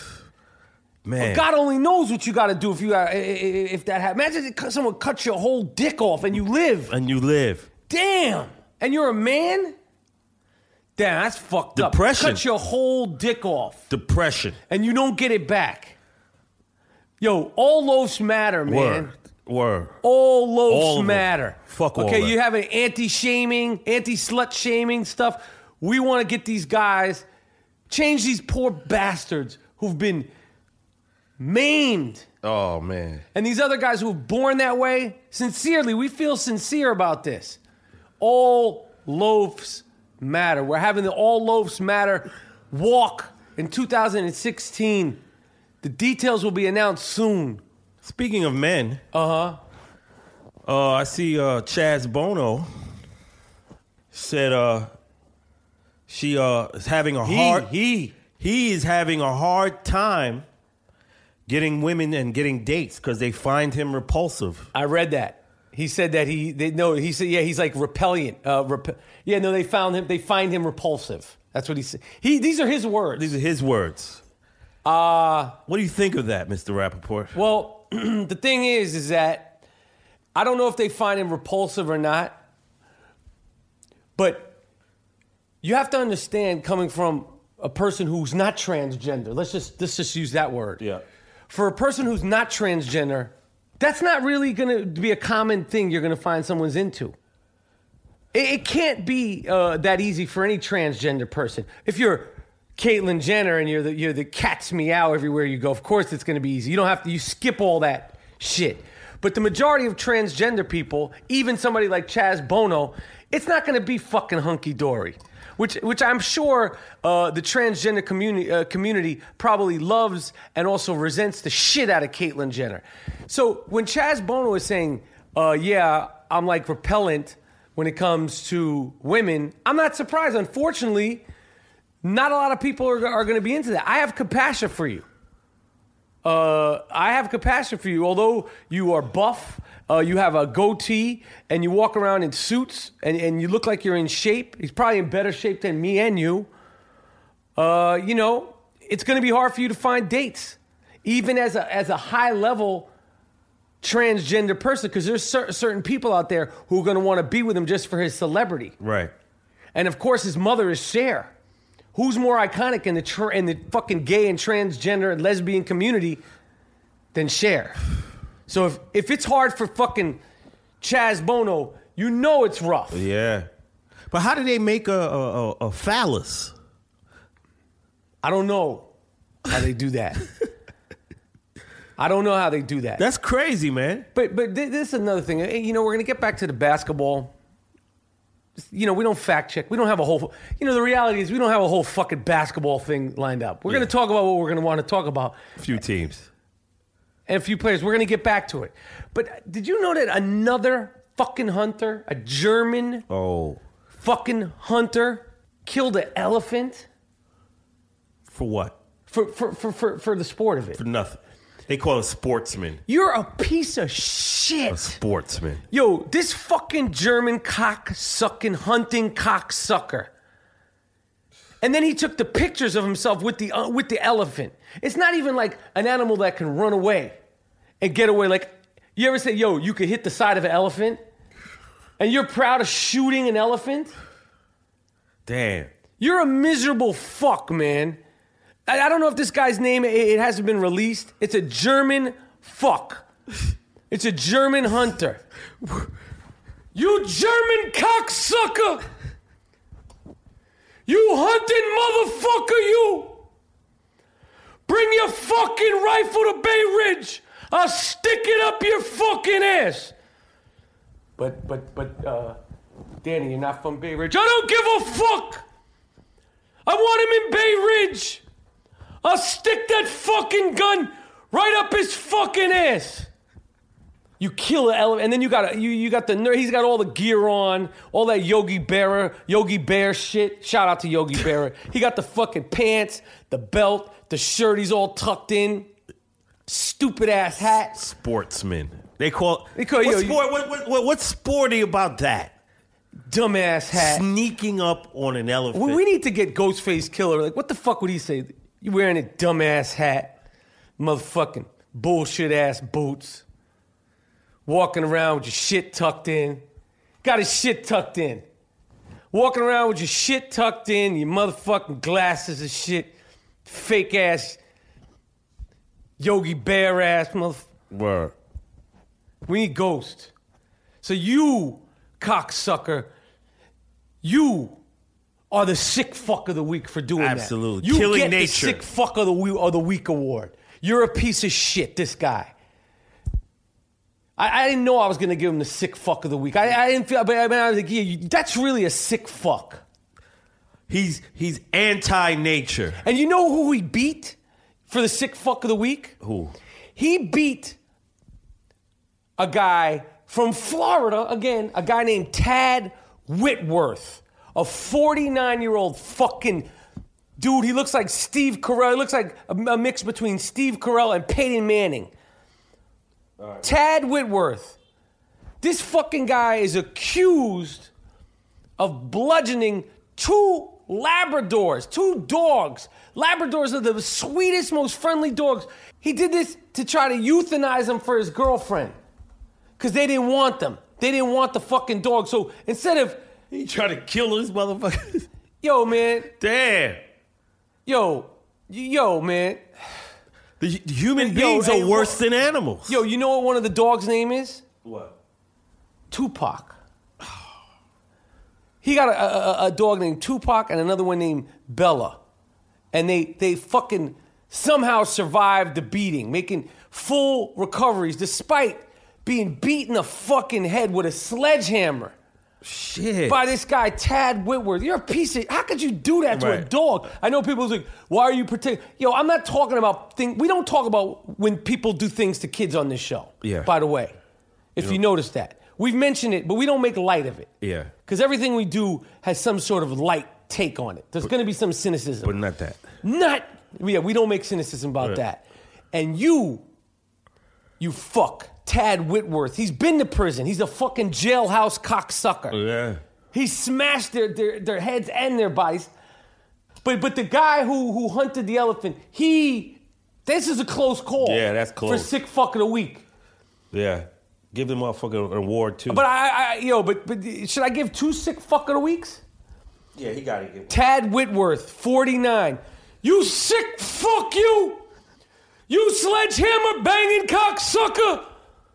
Man, God only knows what you got to do if you got, if that happens. Imagine if someone cuts your whole dick off and you live. and you live. Damn. And you're a man? Damn, that's fucked Depression. up. Cut your whole dick off Depression. and you don't get it back. Yo, all loafs matter, man. Word. Word. All loafs All of them. matter. Fuck all Okay, that. you have an anti-shaming, anti-slut shaming stuff. We want to get these guys, change these poor bastards who've been maimed. Oh man. And these other guys who were born that way, sincerely, we feel sincere about this. All loafs matter. We're having the All Loafs Matter walk in two thousand sixteen. The details will be announced soon. Speaking of men, Uh-huh. uh, I see uh, Chaz Bono said uh, she uh, is having a He, hard he. he is having a hard time getting women and getting dates because they find him repulsive. I read that. He said that he, they, no, he said, yeah, he's like repellent. Uh, rep- yeah, no, they found him, they find him repulsive. That's what he said. He, these are his words. These are his words. Uh, What do you think of that, Mister Rappaport? well, the thing is, is that I don't know if they find him repulsive or not, but you have to understand, coming from a person who's not transgender, let's just, let's just use that word. Yeah. For a person who's not transgender, That's not really going to be a common thing you're going to find someone's into. It, it can't be uh, that easy for any transgender person. If you're Caitlyn Jenner and you're the, you're the cat's meow everywhere you go, of course it's going to be easy. You don't have to, you skip all that shit. But the majority of transgender people, even somebody like Chaz Bono, it's not going to be fucking hunky-dory. Which, which I'm sure uh, the transgender community uh, community probably loves and also resents the shit out of Caitlyn Jenner. So when Chaz Bono is saying, uh, "Yeah, I'm like repellent when it comes to women," I'm not surprised. Unfortunately, not a lot of people are, are going to be into that. I have compassion for you. Uh, I have compassion for you. Although you are buff, uh, you have a goatee, and you walk around in suits, and, and you look like you're in shape. He's probably in better shape than me and you. Uh, you know, it's going to be hard for you to find dates, even as a as a high level transgender person, because there's cer- certain people out there who are going to want to be with him just for his celebrity. Right. And of course, his mother is Cher. Who's more iconic in the tra- in the fucking gay and transgender and lesbian community than Cher? So if, if it's hard for fucking Chaz Bono, you know it's rough. Yeah. But how do they make a, a, a, a phallus? I don't know how they do that. I don't know how they do that. That's crazy, man. But but th- this is another thing. You know, we're going to get back to the basketball. You know, we don't fact check. We don't have a whole, you know, the reality is we don't have a whole fucking basketball thing lined up. We're Yeah. going to talk about what we're going to want to talk about. A few teams. And a few players. We're going to get back to it. But did you know that another fucking hunter, a German Oh. fucking hunter, killed an elephant For what? for, for, for, for, for the sport of it? For nothing. They call it sportsman. You're a piece of shit. A sportsman. Yo, this fucking German cock-sucking, hunting cocksucker. And then he took the pictures of himself with the uh, with the elephant. It's not even like an animal that can run away and get away. Like, you ever say, yo, you could hit the side of an elephant? And you're proud of shooting an elephant? Damn. You're a miserable fuck, man. I, I don't know if this guy's name, it, it hasn't been released. It's a German fuck. It's a German hunter. You German cocksucker! You hunting motherfucker, you! Bring your fucking rifle to Bay Ridge! I'll stick it up your fucking ass! But, but, but, uh, Danny, you're not from Bay Ridge. I don't give a fuck! I want him in Bay Ridge! I'll stick that fucking gun right up his fucking ass! You kill an elephant, and then you got you you got the ner- he's got all the gear on, all that Yogi Berra, Yogi Bear shit. Shout out to Yogi Berra. He got the fucking pants, the belt, the shirt. He's all tucked in. Stupid ass hat. Sportsman. They call. They call what yo, sport? What, what, what, what's sporty about that? Dumbass hat. Sneaking up on an elephant. We, we need to get Ghostface Killer. Like, what the fuck would he say? You wearing a dumbass hat, motherfucking bullshit ass boots. Walking around with your shit tucked in. Got his shit tucked in. Walking around with your shit tucked in, your motherfucking glasses and shit. Fake ass Yogi Bear ass motherfucker. Word. We need Ghost. So you, cocksucker, you are the sick fuck of the week for doing Absolutely. that. You Killing get nature. the sick fuck of the week, of the week award. You're a piece of shit, this guy. I, I didn't know I was going to give him the sick fuck of the week. I, I didn't feel, but I, mean, I was like, yeah, you, that's really a sick fuck. He's he's anti-nature. And you know who he beat for the sick fuck of the week? Who? He beat a guy from Florida, again, a guy named Tad Whitworth, a forty-nine-year-old fucking dude. He looks like Steve Carell. He looks like a, a mix between Steve Carell and Peyton Manning. Right. Tad Whitworth. This fucking guy is accused of bludgeoning two Labradors, two dogs. Labradors are the sweetest, most friendly dogs. He did this to try to euthanize them for his girlfriend. Because they didn't want them. They didn't want the fucking dog. So instead of... He tried to kill his The human Yo, beings hey, are worse wha- than animals. Yo, you know what one of the dogs' name is? What? Tupac. He got a, a, a dog named Tupac and another one named Bella. And they, they fucking somehow survived the beating, making full recoveries despite being beaten the fucking head with a sledgehammer. Shit. By this guy, Tad Whitworth. You're a piece of... How could you do that to a Right. dog? I know people like, why are you protecting... Yo, I'm not talking about... Thing, we don't talk about when people do things to kids on this show. Yeah. By the way. If you, you notice that. We've mentioned it, but we don't make light of it. Yeah. Because everything we do has some sort of light take on it. There's going to be some cynicism. But not that. Not... Yeah, we don't make cynicism about Right. that. And you... You fuck... Tad Whitworth. He's been to prison. He's a fucking jailhouse cocksucker. Yeah. He smashed their, their, their heads and their bodies. But but the guy who who hunted the elephant, he this is a close call. Yeah, that's close. For sick fuck of the week. Yeah. Give them motherfucker an award too. But I, I yo, but but should I give two sick fuck of the weeks? yeah, he got to give. Tad Whitworth, forty-nine. You sick fuck you! You sledgehammer banging cocksucker!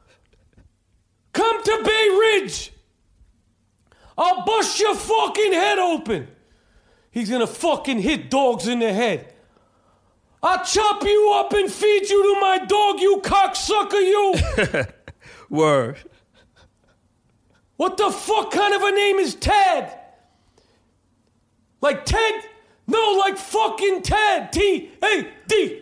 Come to Bay Ridge! I'll bust your fucking head open! He's gonna fucking hit dogs in the head. I'll chop you up and feed you to my dog, you cocksucker, you! Word. What the fuck kind of a name is Ted? Like Ted? No, like fucking Ted. T A D.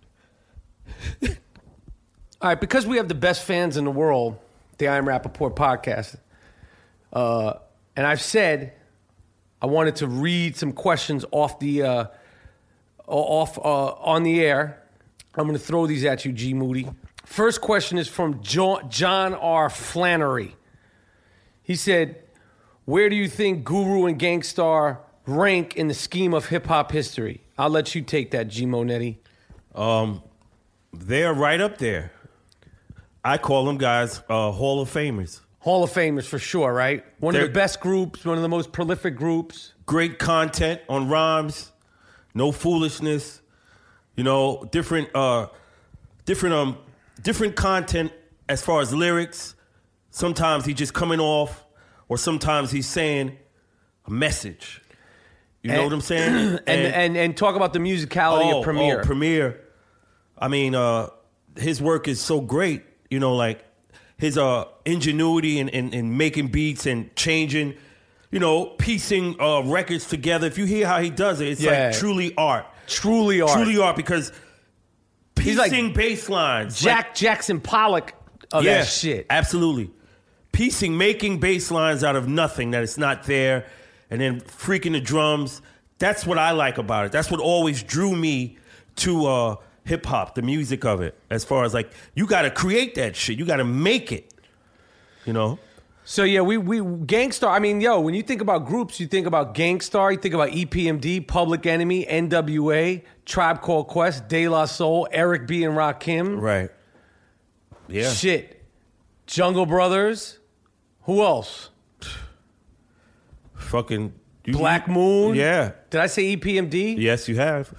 All right, because we have the best fans in the world, the I Am Rappaport podcast, uh, and I've said I wanted to read some questions off the uh, off uh, on the air. I'm going to throw these at you, G Moody. First question is from John, John R. Flannery. He said, where do you think Guru and Gangstar rank in the scheme of hip-hop history? I'll let you take that, G Monetti. Um, they're right up there. I call them guys uh, Hall of Famers. Hall of Famers for sure, right? One They're- of the best groups, one of the most prolific groups. Great content on rhymes, no foolishness. You know, different, uh, different, um, different content as far as lyrics. Sometimes he's just coming off, or sometimes he's saying a message. You know And- what I'm saying? And, and and talk about the musicality oh, of Premier. Oh, Premier. I mean, uh, his work is so great. You know, like his uh, ingenuity in, in, in making beats and changing, you know, piecing uh, records together. If you hear how he does it, it's Yeah. like truly art. Truly art. Truly art because He's like piecing bass lines. Jack Jackson Pollock of yeah, that shit. Absolutely. Piecing, making bass lines out of nothing that it's not there, and then freaking the drums. That's what I like about it. That's what always drew me to uh, hip hop, the music of it. As far as like, you got to create that shit. You got to make it. You know? So yeah, we we Gangstar. I mean, yo, when you think about groups, you think about Gangstar, you think about E P M D, Public Enemy, N W A, Tribe Called Quest, De La Soul, Eric B and Rakim. Right. Yeah. Shit. Jungle Brothers. Who else? Fucking. You, Black Moon. Yeah. Did I say E P M D? Yes, you have.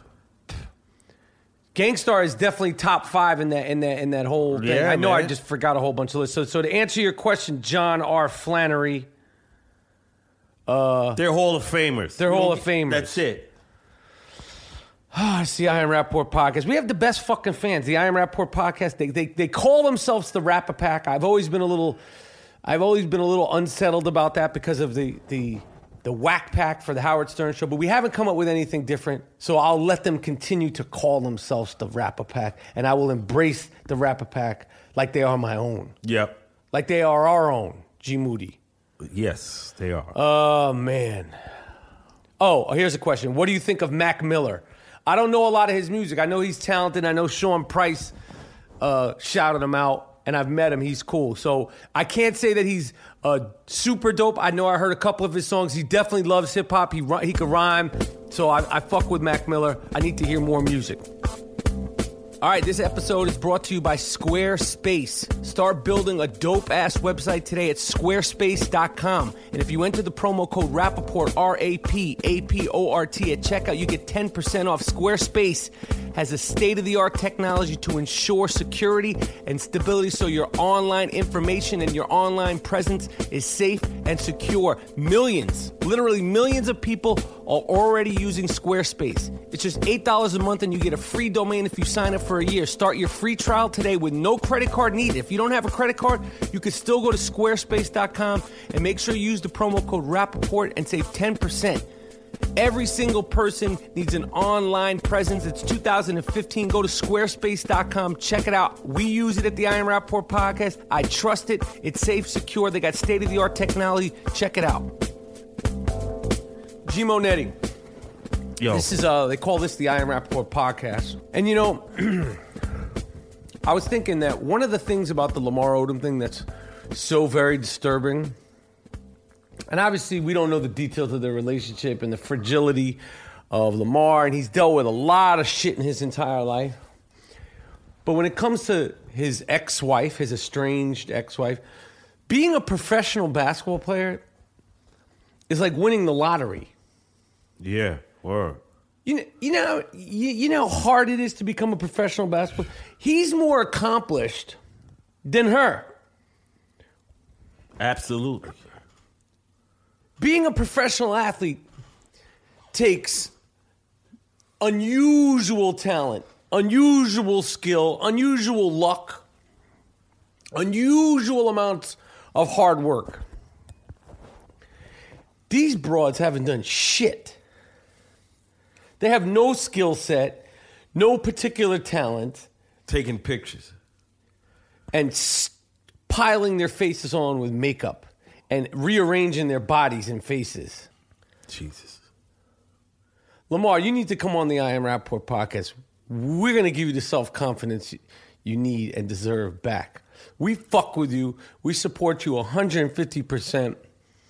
Gangstar is definitely top five in that in that in that whole thing. Yeah, I know I man. just forgot a whole bunch of lists. So so to answer your question, John R. Flannery. Uh, They're Hall of Famers. They're You Hall don't of get- Famers. That's it. Ah, it's the I Am Rapport podcast. We have the best fucking fans. The I Am Rapport podcast. They they they call themselves the Rapper Pack. I've always been a little, I've always been a little unsettled about that because of the the the Whack Pack for the Howard Stern show. But we haven't come up with anything different. So I'll let them continue to call themselves the Rapper Pack, and I will embrace the Rapper Pack like they are my own, Yep. like they are our own. G Moody. Yes, they are. Oh man. Oh, here's a question. What do you think of Mac Miller? I don't know a lot of his music. I know he's talented. I know Sean Price uh, shouted him out, and I've met him. He's cool. So I can't say that he's uh, super dope. I know I heard a couple of his songs. He definitely loves hip hop. He ri- he could rhyme. So I, I fuck with Mac Miller. I need to hear more music. All right, this episode is brought to you by Squarespace. Start building a dope-ass website today at squarespace dot com. And if you enter the promo code Rappaport, R A P A P O R T, at checkout, you get ten percent off. Squarespace has a state-of-the-art technology to ensure security and stability so your online information and your online presence is safe and secure. Millions, literally millions of people are already using Squarespace. It's just eight dollars a month and you get a free domain if you sign up for a year. Start your free trial today with no credit card needed. If you don't have a credit card, you can still go to squarespace dot com and make sure you use the promo code Rappaport and save ten percent. Every single person needs an online presence. It's two thousand fifteen. Go to squarespace dot com. Check it out. We use it at the I Am Rappaport podcast. I trust it. It's safe, secure. They got state-of-the-art technology. Check it out. Gmo Netting. Yo. This is, uh, they call this the I Am Rappaport podcast. And, you know, I was thinking that one of the things about the Lamar Odom thing that's so very disturbing, and obviously we don't know the details of their relationship and the fragility of Lamar, and he's dealt with a lot of shit in his entire life. But when it comes to his ex-wife, his estranged ex-wife, being a professional basketball player is like winning the lottery. Yeah, word. You know, you know, you, you know how hard it is to become a professional basketball. He's more accomplished than her. Absolutely. Being a professional athlete takes unusual talent, unusual skill, unusual luck, unusual amounts of hard work. These broads haven't done shit. They have no skill set, no particular talent. Taking pictures. And s- piling their faces on with makeup and rearranging their bodies and faces. Jesus. Lamar, you need to come on the I Am Rappaport podcast. We're going to give you the self-confidence you need and deserve back. We fuck with you. We support you one hundred fifty percent.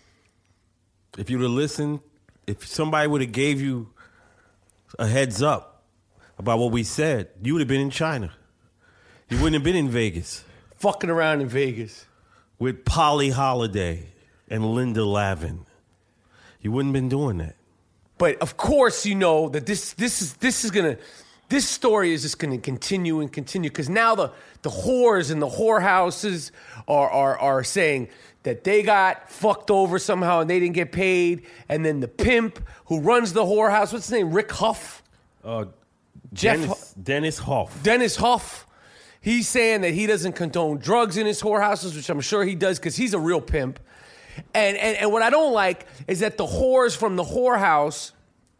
If you'd have listened, if somebody would have gave you a heads up about what we said, you would have been in China. You wouldn't have been in Vegas. Fucking around in Vegas. With Polly Holiday and Linda Lavin. You wouldn't have been doing that. But of course you know that this this is this is gonna this story is just gonna continue and continue because now the, the whores and the whorehouses are, are are saying that they got fucked over somehow and they didn't get paid, and then the pimp who runs the whorehouse, what's his name? Rick Huff? Uh, Jeff Dennis, Dennis Hoff. Dennis Huff. He's saying that he doesn't condone drugs in his whorehouses, which I'm sure he does because he's a real pimp. And, and and what I don't like is that the whores from the whorehouse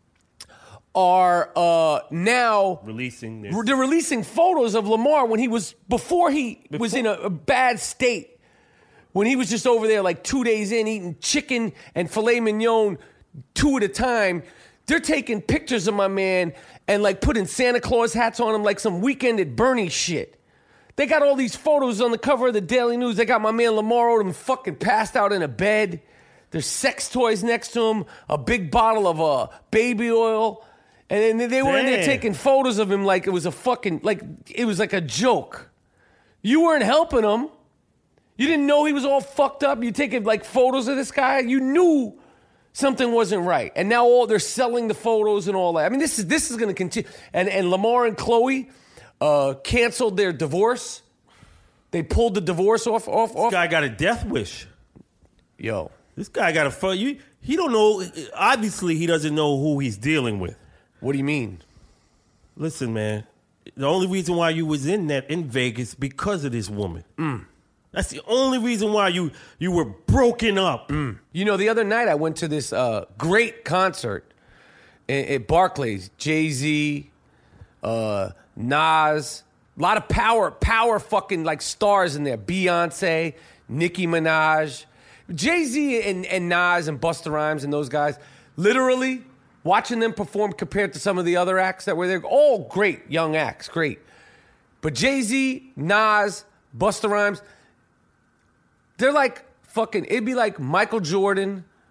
are uh, now releasing this. They're releasing photos of Lamar when he was before he before. was in a, a bad state. When he was just over there like two days in eating chicken and filet mignon two at a time. They're taking pictures of my man and like putting Santa Claus hats on him like some Weekend at Bernie shit. They got all these photos on the cover of the Daily News. They got my man Lamar Odom fucking passed out in a bed. There's sex toys next to him, a big bottle of uh, baby oil. And then they were in there taking photos of him like it was a fucking, like it was like a joke. You weren't helping him. You didn't know he was all fucked up. You taking like photos of this guy. You knew something wasn't right. And now all they're selling the photos and all that. I mean, this is this is going to continue. And and Lamar and Chloe uh, canceled their divorce. They pulled the divorce off. off, off. This guy got a death wish. Yo. This guy got a fuck. You, he don't know. Obviously, he doesn't know who he's dealing with. What do you mean? Listen, man. The only reason why you was in that in Vegas because of this woman. Mm. That's the only reason why you you were broken up. Mm. You know, the other night I went to this uh, great concert at, at Barclays. Jay-Z, uh, Nas, a lot of power, power fucking like stars in there. Beyonce, Nicki Minaj. Jay-Z and, and Nas and Busta Rhymes and those guys, literally watching them perform compared to some of the other acts that were there, all great young acts, great. But Jay-Z, Nas, Busta Rhymes, they're like fucking, it'd be like Michael Jordan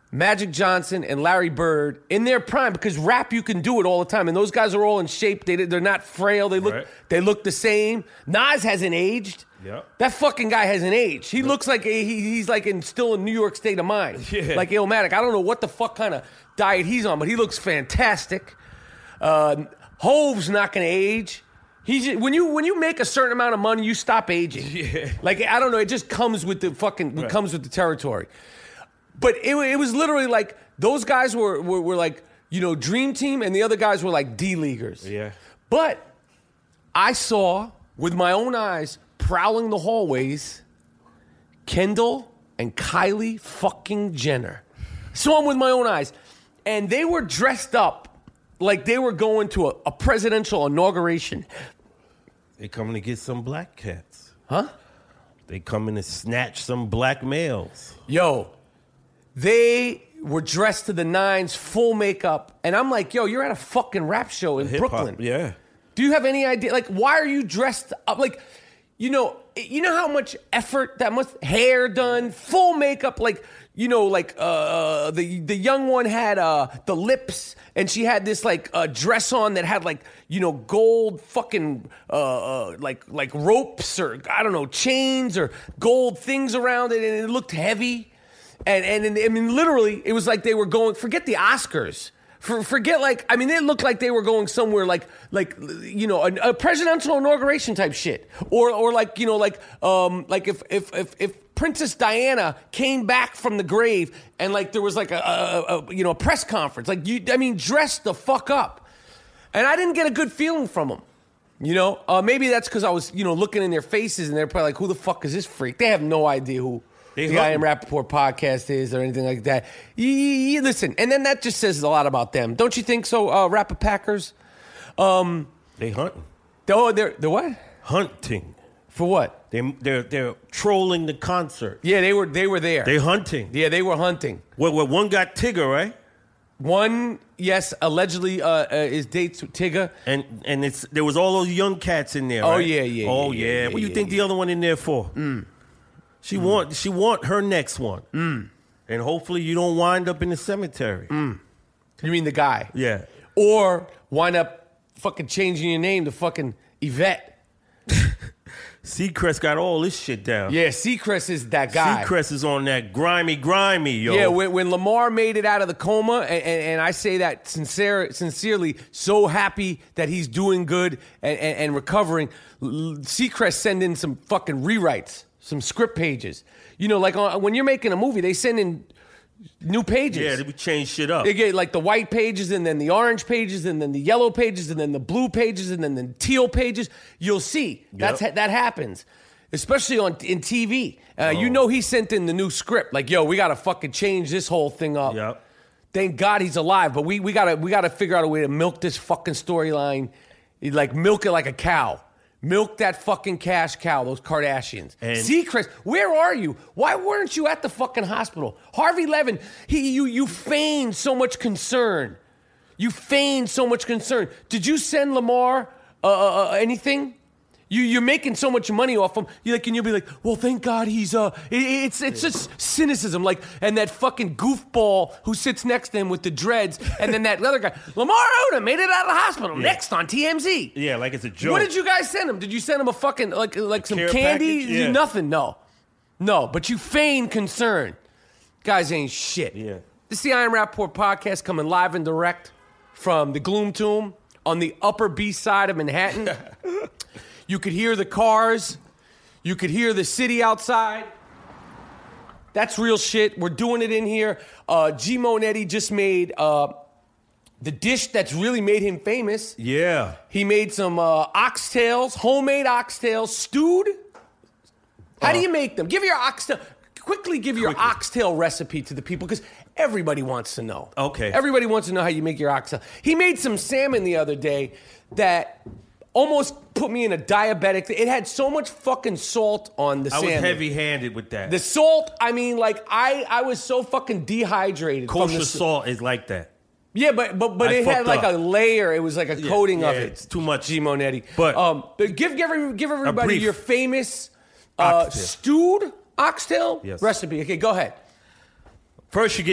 Magic Johnson, and Larry Bird in their prime, because rap, you can do it all the time. And those guys are all in shape. They, they're not frail. They look Right. they look the same. Nas hasn't aged. Yep. That fucking guy hasn't aged. He looks like a, he, he's like in still in New York state of mind. Yeah. Like Illmatic. I don't know what the fuck kind of diet he's on, but he looks fantastic. Uh, Hove's not going to age. He's when you when you make a certain amount of money, you stop aging. Yeah. Like I don't know, it just comes with the fucking it Right. comes with the territory. But it, it was literally like those guys were, were were like, you know, dream team, and the other guys were like D leaguers. Yeah. But I saw with my own eyes prowling the hallways, Kendall and Kylie fucking Jenner. Saw them with my own eyes, and they were dressed up like they were going to a, a presidential inauguration. They coming to get some black cats. Huh? They coming to snatch some black males. Yo, they were dressed to the nines, full makeup, and I'm like, yo, you're at a fucking rap show in Hip-hop, Brooklyn. yeah. Do you have any idea? Like, why are you dressed up? Like, you know, you know how much effort that must, hair done, full makeup, like, you know, like uh, the the young one had uh, the lips, and she had this like uh, dress on that had like, you know, gold fucking uh, uh, like like ropes or I don't know, chains or gold things around it, and it looked heavy. And and I mean, literally, it was like they were going. Forget the Oscars. For, forget like I mean, it looked like they were going somewhere like like you know a, a presidential inauguration type shit, or or like you know like um like if if if, if Princess Diana came back from the grave and like there was like a, a, a you know a press conference. Like you, I mean, dressed the fuck up. And I didn't get a good feeling from them. You know, uh, maybe that's because I was you know looking in their faces and they're probably like, who the fuck is this freak? They have no idea who. They the I Am Rappaport podcast is or anything like that. You, you, you listen, and then that just says a lot about them. Don't you think so, uh, Rappapackers? Um, They hunting. oh, they're, they're what? Hunting. For what? They they're they're trolling the concert. Yeah, they were they were there. They hunting. yeah, they were hunting. Well, well, one got Tigger, right? One, yes, allegedly uh, uh, is dates with Tigger. And and it's there was all those young cats in there. Oh, right? yeah, yeah, Oh yeah, yeah. yeah, What do you yeah, think yeah. the other one in there for? Mm. She mm. want she want her next one. Mm. And hopefully you don't wind up in the cemetery. Mm. You mean the guy? Yeah. Or wind up fucking changing your name to fucking Yvette. Seacrest got all this shit down. Yeah, Seacrest is that guy. Seacrest is on that grimy, grimy, yo. Yeah, when, when Lamar made it out of the coma, and, and, and I say that sincere, sincerely, so happy that he's doing good and, and, and recovering. L- Seacrest send in some fucking rewrites, some script pages. You know, like on, when you're making a movie, they send in new pages. Yeah, they would change shit up. They get like the white pages and then the orange pages and then the yellow pages and then the blue pages and then the teal pages. You'll see. That's Yep. ha- that happens. Especially on in T V. Uh, Oh. You know he sent in the new script. Like, yo, we got to fucking change this whole thing up. Yep. Thank God he's alive, but we we got to we got to figure out a way to milk this fucking storyline. Like milk it like a cow. Milk that fucking cash cow, those Kardashians. And- Seacrest, where are you? Why weren't you at the fucking hospital? Harvey Levin, he you you feigned so much concern. You feigned so much concern. Did you send Lamar uh, uh, anything? You you're making so much money off him. You like, and you'll be like, well, thank God he's uh. It, it's it's just cynicism, like, and that fucking goofball who sits next to him with the dreads, and then that other guy, Lamar Odom, made it out of the hospital. Yeah. Next on T M Z. Yeah, like it's a joke. What did you guys send him? Did you send him a fucking like like some care candy? package? Yeah. Nothing. No, no. But you feign concern. Guys ain't shit. Yeah. This is the I Am Rappaport podcast coming live and direct from the Gloom Tomb on the Upper Beast Side of Manhattan. You could hear the cars. You could hear the city outside. That's real shit. We're doing it in here. Uh, G. Monetti just made uh, the dish that's really made him famous. Yeah. He made some uh, oxtails, homemade oxtails, stewed. How do you make them? Give your oxtail. Quickly give your Quickly. oxtail recipe to the people because everybody wants to know. Okay. Everybody wants to know how you make your oxtail. He made some salmon the other day that almost put me in a diabetic. It had so much fucking salt on the I salmon. was heavy-handed with that. The salt, I mean, like, I, I was so fucking dehydrated. from Kosher the, salt is like that. Yeah, but but but I it had fucked like up. a layer. It was like a Yeah, coating of yeah, it. it's too much. G. Monetti. But- um, but give give every, give everybody brief. your famous uh, Oxtail. stewed oxtail Yes. recipe. Okay, go ahead. First, you get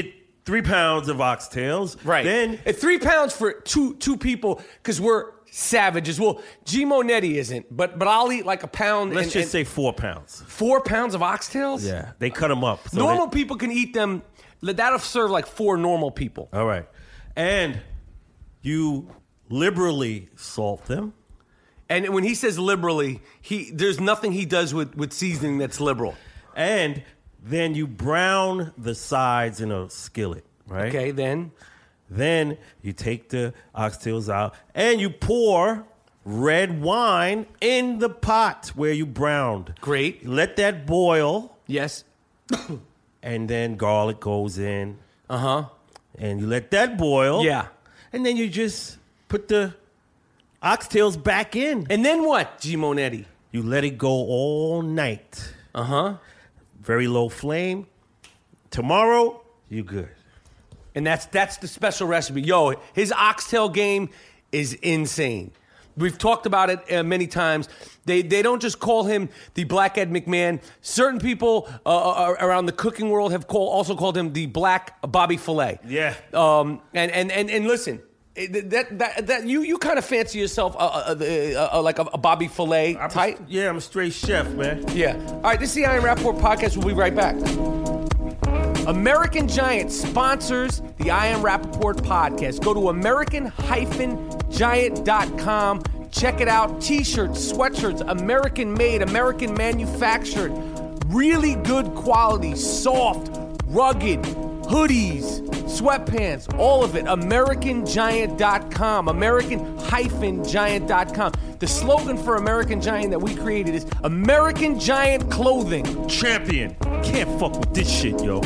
three pounds of oxtails. Right. Then At three pounds for two two people because we're savages. Well, G Monetti isn't, but but I'll eat like a pound. let's and, just and say four pounds. four pounds of oxtails. Yeah, they cut them up. So normal they- people can eat them. That'll serve like four normal people. All right, and you liberally salt them. And when he says liberally, he there's nothing he does with, with seasoning that's liberal. And then you brown the sides in a skillet, right? Okay, then. Then you take the oxtails out and you pour red wine in the pot where you browned. Great. Let that boil, Yes. and then garlic goes in. Uh-huh. And you let that boil. Yeah. And then you just put the oxtails back in. And then what, G Monetti? You let it go all night. Uh-huh. Very low flame. Tomorrow, you good. And that's that's the special recipe. Yo, his oxtail game is insane. We've talked about it uh, many times. They they don't just call him the Black Ed McMahon. Certain people uh, around the cooking world have called, also called him the Black Bobby Filet. Yeah. Um. And and and, and listen, that that that you you kind of fancy yourself uh, uh, uh, uh, like a, a Bobby Filet I'm a- type. yeah, I'm a straight chef, man. Yeah. All right, this is the Iron Rapport podcast. We'll be right back. American Giant sponsors the I Am Rappaport podcast. Go to American Giant dot com. Check it out. T-shirts, sweatshirts, American made, American manufactured. Really good quality, soft, rugged, hoodies, sweatpants, all of it. American Giant dot com. American Giant dot com. The slogan for American Giant that we created is American Giant Clothing. Champion. Can't fuck with this shit, yo.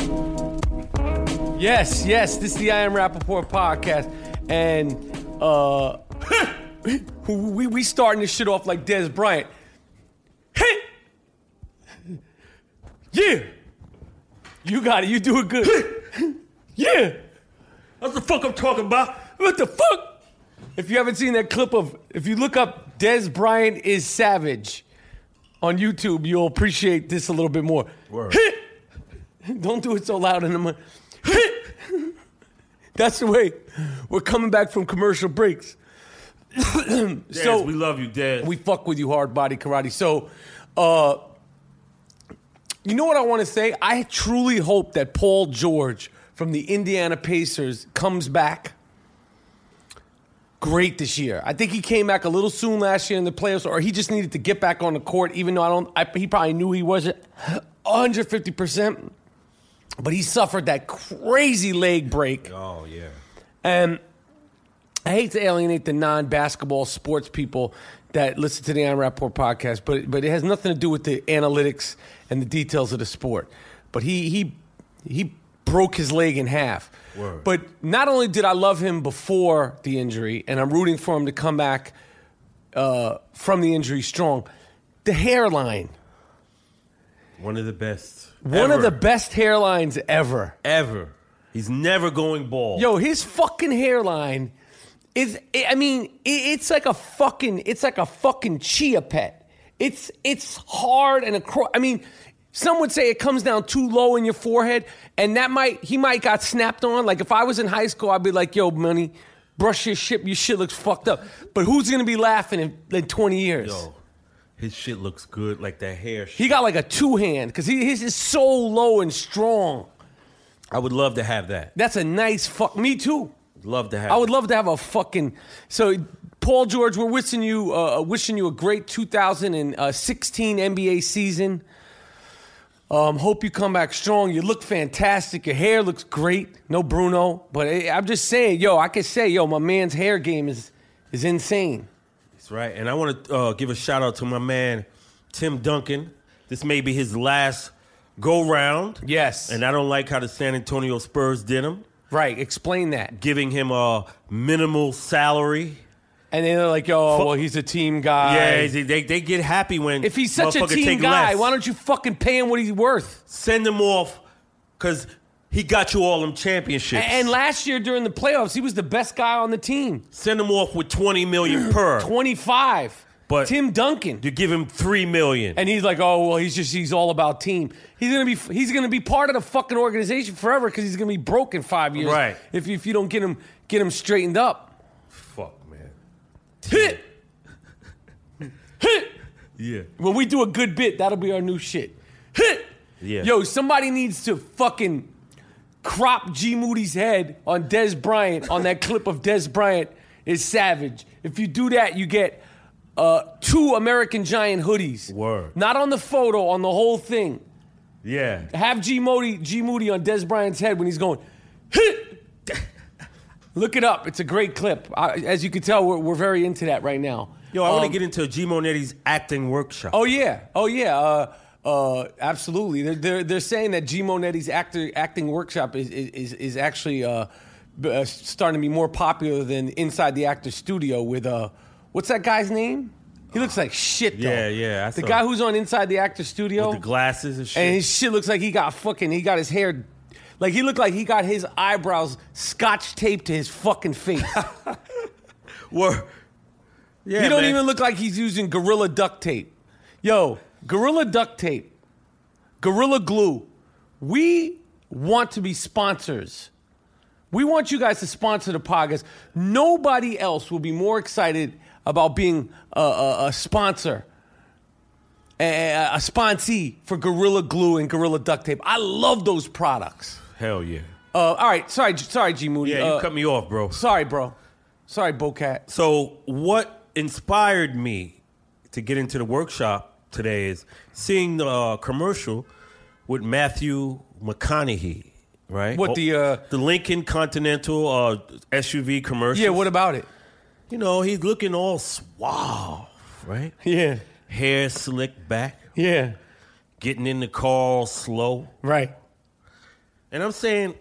Yes, yes, this is the I Am Rappaport podcast. And uh we we starting this shit off like Des Bryant. Hey! Yeah! You got it, you do it good. Yeah! What the fuck I'm talking about? What the fuck? If you haven't seen that clip of, if you look up Des Bryant is Savage on YouTube, you'll appreciate this a little bit more. Word. Don't do it so loud in the mic. That's the way we're coming back from commercial breaks. Dez, so we love you, Dez. we fuck with you, hard body karate. So, uh, you know what I want to say? I truly hope that Paul George from the Indiana Pacers comes back great this year. I think he came back a little soon last year in the playoffs, or he just needed to get back on the court, even though I don't. I, he probably knew he wasn't one hundred fifty percent. But he suffered that crazy leg break. Oh, yeah. And I hate to alienate the non-basketball sports people that listen to the I Am Rapport podcast, but but it has nothing to do with the analytics and the details of the sport. But he he he broke his leg in half. Word. But not only did I love him before the injury, and I'm rooting for him to come back uh, from the injury strong, the hairline. One of the best. One ever. of the best hairlines ever. Ever. He's never going bald. Yo, his fucking hairline is, I mean, it's like a fucking, it's like a fucking chia pet. It's it's hard and across. I mean, some would say it comes down too low in your forehead, and that might, he might got snapped on. Like if I was in high school, I'd be like, yo, money, brush your shit, your shit looks fucked up. But who's gonna be laughing in, in twenty years? Yo, his shit looks good, like that hair shit. He got like a two hand, because his is so low and strong. I would love to have that. That's a nice fuck. Me too. Love to have I would it. love to have a fucking. So, Paul George, we're wishing you, uh, wishing you a great two thousand sixteen N B A season. Um, hope you come back strong. You look fantastic. Your hair looks great. No Bruno, but I, I'm just saying, yo, I could say, yo, my man's hair game is is insane. That's right. And I want to uh, give a shout out to my man, Tim Duncan. This may be his last go round. Yes. And I don't like how the San Antonio Spurs did him, Right. Explain that. giving him a minimal salary. And then they're like, yo, Fu- well, he's a team guy. Yeah, they, they they get happy when If he's such a motherfucker team take guy, less. why don't you fucking pay him what he's worth? Send him off because he got you all them championships. And last year during the playoffs, he was the best guy on the team. Send him off with twenty million per. twenty-five. But Tim Duncan. You give him three million, and he's like, oh well, he's just he's all about team. He's gonna be he's gonna be part of the fucking organization forever because he's gonna be broke in five years. Right. If if you don't get him get him straightened up. Fuck man. Hit. Hit. Yeah. When we do a good bit, that'll be our new shit. Hit. Yeah. Yo, somebody needs to fucking crop G Moody's head on Des Bryant on that clip of Des Bryant is savage. If you do that, you get uh, two American Giant hoodies. Word. Not on the photo, on the whole thing. Yeah. Have G Moody, G Moody on Des Bryant's head when he's going, hit. Look it up. It's a great clip. I, as you can tell, we're, we're very into that right now. Yo, I want to Um, get into G Monetti's acting workshop. Oh yeah, oh yeah, uh, uh, absolutely. They're, they're they're saying that G Monetti's actor acting workshop is is is actually uh, b- uh, starting to be more popular than Inside the Actor Studio with uh, what's that guy's name? He looks like shit though. Yeah, yeah, I The saw guy it. who's on Inside the Actor Studio With the glasses and shit. and his shit looks like he got fucking he got his hair. Like he looked like he got his eyebrows scotch taped to his fucking face. Word. Yeah, he don't man. even look like he's using Gorilla duct tape. Yo, Gorilla duct tape, Gorilla glue. We want to be sponsors. We want you guys to sponsor the podcast. Nobody else will be more excited about being a, a, a sponsor, a, a sponsee for Gorilla glue and Gorilla duct tape. I love those products. Hell yeah. Uh, all right, sorry, sorry, G Moody. Yeah, you Uh, cut me off, bro. Sorry, bro. Sorry, Bocat. So what inspired me to get into the workshop today is seeing the uh, commercial with Matthew McConaughey, right? What, the, uh, the Lincoln Continental uh, S U V commercial? Yeah, what about it? You know, he's looking all suave, right? Yeah, Hair slicked back, yeah, getting in the car all slow, right. and I'm saying,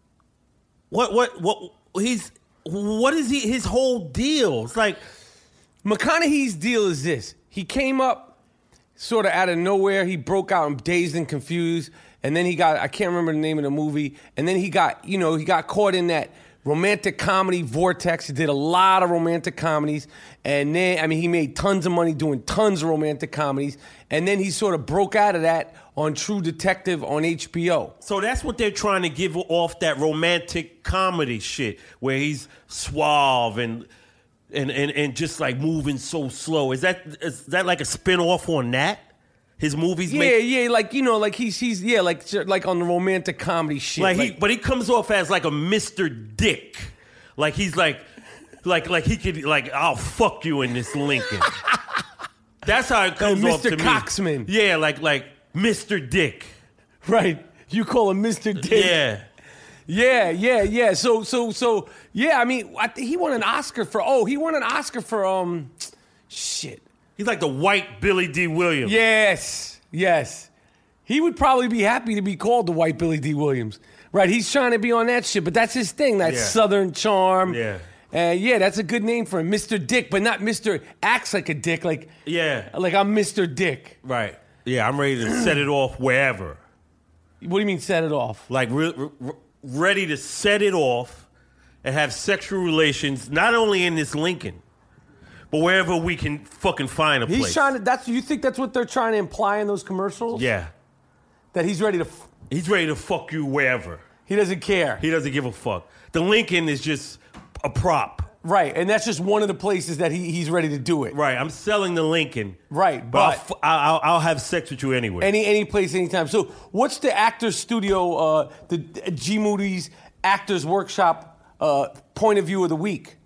what, what, what? He's what is he? His whole deal? It's like. McConaughey's deal is this. He came up sort of out of nowhere. He broke out and Dazed and Confused. And then he got, I can't remember the name of the movie. And then he got, you know, he got caught in that romantic comedy vortex. He did a lot of romantic comedies. And then, I mean, he made tons of money doing tons of romantic comedies. And then he sort of broke out of that on True Detective on H B O. So that's what they're trying to give off, that romantic comedy shit where he's suave and and and, and just like moving so slow. Is that is that like a spin-off on that? His movies Yeah, make yeah, like, you know, like he's, he's yeah, like like on the romantic comedy shit. like he but he comes off as like a Mister Dick. Like he's like like like he could like, I'll fuck you in this Lincoln. That's how it comes Like off Mister to Coxman. me. Yeah, like like Mister Dick. Right. You call him Mister Dick. Yeah. Yeah, yeah, yeah. So, so, so, yeah. I mean, I th- he won an Oscar for. Oh, he won an Oscar for. Um, shit. He's like the white Billy D. Williams. Yes, yes. He would probably be happy to be called the white Billy D. Williams. Right. He's trying to be on that shit, but that's his thing. That Yeah. Southern charm. Yeah. Uh, yeah, that's a good name for him, Mister Dick, but not Mister acts like a dick. Like, Yeah. like I'm Mister Dick. Right. Yeah, I'm ready to set it off wherever. What do you mean set it off? Like re- re- ready to set it off and have sexual relations, not only in this Lincoln, but wherever we can fucking find a He's place. trying to. That's you think that's what they're trying to imply in those commercials? Yeah. That he's ready to. F- He's ready to fuck you wherever. he doesn't care. He doesn't give a fuck. The Lincoln is just a prop. Right, and that's just one of the places that he, he's ready to do it. Right. I'm selling the Lincoln. Right, But, I'll, but- f- I'll, I'll, I'll have sex with you anyway. Any any place, anytime. So, what's the Actors Studio, uh, the G Moody's Actors Workshop uh, point of view of the week?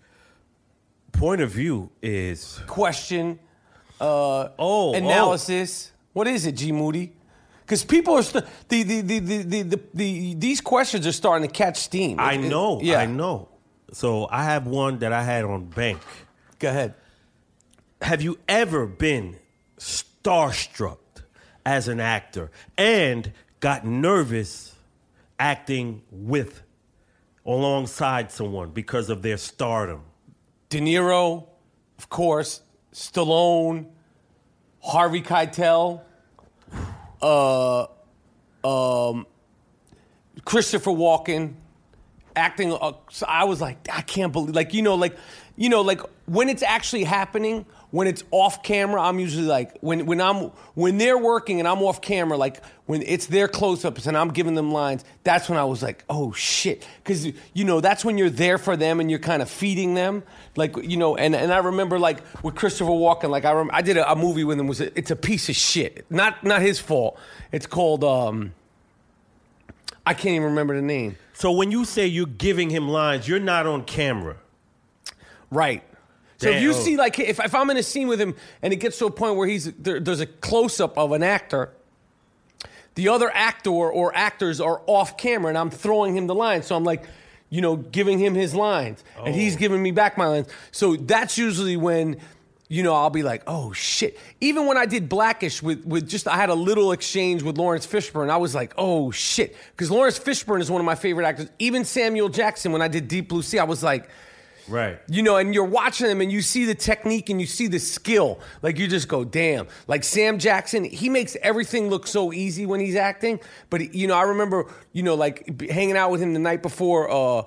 Point of view is Question, uh, oh analysis. What is it, G Moody? Because people are st- the, the, the, the, the, the, the these questions are starting to catch steam. I It- it- know. yeah. I know. So I have one that I had on bank. Go ahead. Have you ever been starstruck as an actor and got nervous acting with, alongside someone because of their stardom? De Niro, of course. Stallone, Harvey Keitel, uh, um, Christopher Walken. Acting, uh, so I was like, I can't believe, like, you know, like, you know, like when it's actually happening, when it's off camera, I'm usually like, when when I'm when they're working and I'm off camera, like when it's their close-ups and I'm giving them lines, that's when I was like, oh shit, because you know that's when you're there for them and you're kind of feeding them, like you know. And, and I remember like with Christopher Walken, like I rem- I did a, a movie with him. Was a, it's a piece of shit, not not his fault. It's called um, I can't even remember the name. So when you say you're giving him lines, you're not on camera, right? So Damn. if you see, like, if, if I'm in a scene with him and it gets to a point where he's there, there's a close-up of an actor, the other actor or actors are off camera and I'm throwing him the lines. So I'm like, you know, giving him his lines oh. and he's giving me back my lines. So that's usually when, you know, I'll be like, oh, shit. Even when I did Blackish with, with just, I had a little exchange with Lawrence Fishburne. I was like, oh, shit. Because Lawrence Fishburne is one of my favorite actors. Even Samuel Jackson, when I did Deep Blue Sea, I was like... Right. You know, and you're watching them and you see the technique and you see the skill. Like, you just go, damn. Like, Sam Jackson, he makes everything look so easy when he's acting. But, you know, I remember, you know, like, hanging out with him the night before,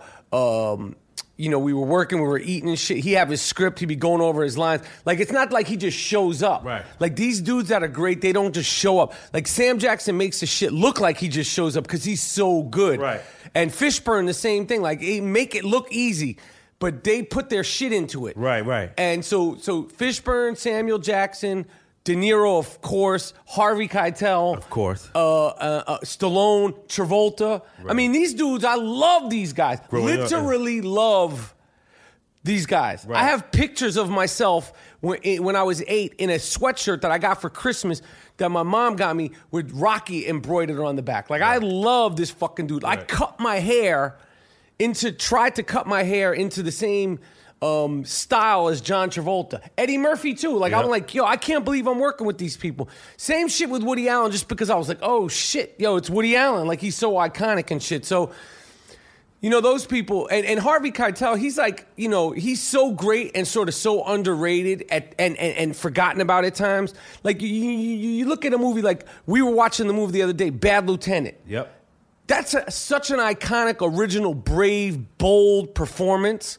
uh, um, you know, we were working, we were eating and shit. He'd have his script, he'd be going over his lines. Like, it's not like he just shows up. Right. Like, these dudes that are great, they don't just show up. Like, Sam Jackson makes the shit look like he just shows up because he's so good. Right. And Fishburne, the same thing. Like, he make it look easy. But they put their shit into it. Right, right. And so so Fishburne, Samuel Jackson, De Niro, of course, Harvey Keitel. Of course. Uh, uh, uh, Stallone, Travolta. Right. I mean, these dudes, I love these guys. Growing Literally up, yeah. love these guys. Right. I have pictures of myself when, when I was eight in a sweatshirt that I got for Christmas that my mom got me with Rocky embroidered on the back. Like, right. I love this fucking dude. Right. I cut my hair... into tried to cut my hair into the same um, style as John Travolta. Eddie Murphy, too. Like, yep. I'm like, yo, I can't believe I'm working with these people. Same shit with Woody Allen, just because I was like, oh, shit, yo, it's Woody Allen. Like, he's so iconic and shit. So, you know, those people, and, and Harvey Keitel, he's like, you know, he's so great and sort of so underrated at, and, and, and forgotten about at times. Like, you, you, you look at a movie like, we were watching the movie the other day, Bad Lieutenant. Yep. That's a, such an iconic, original, brave, bold performance.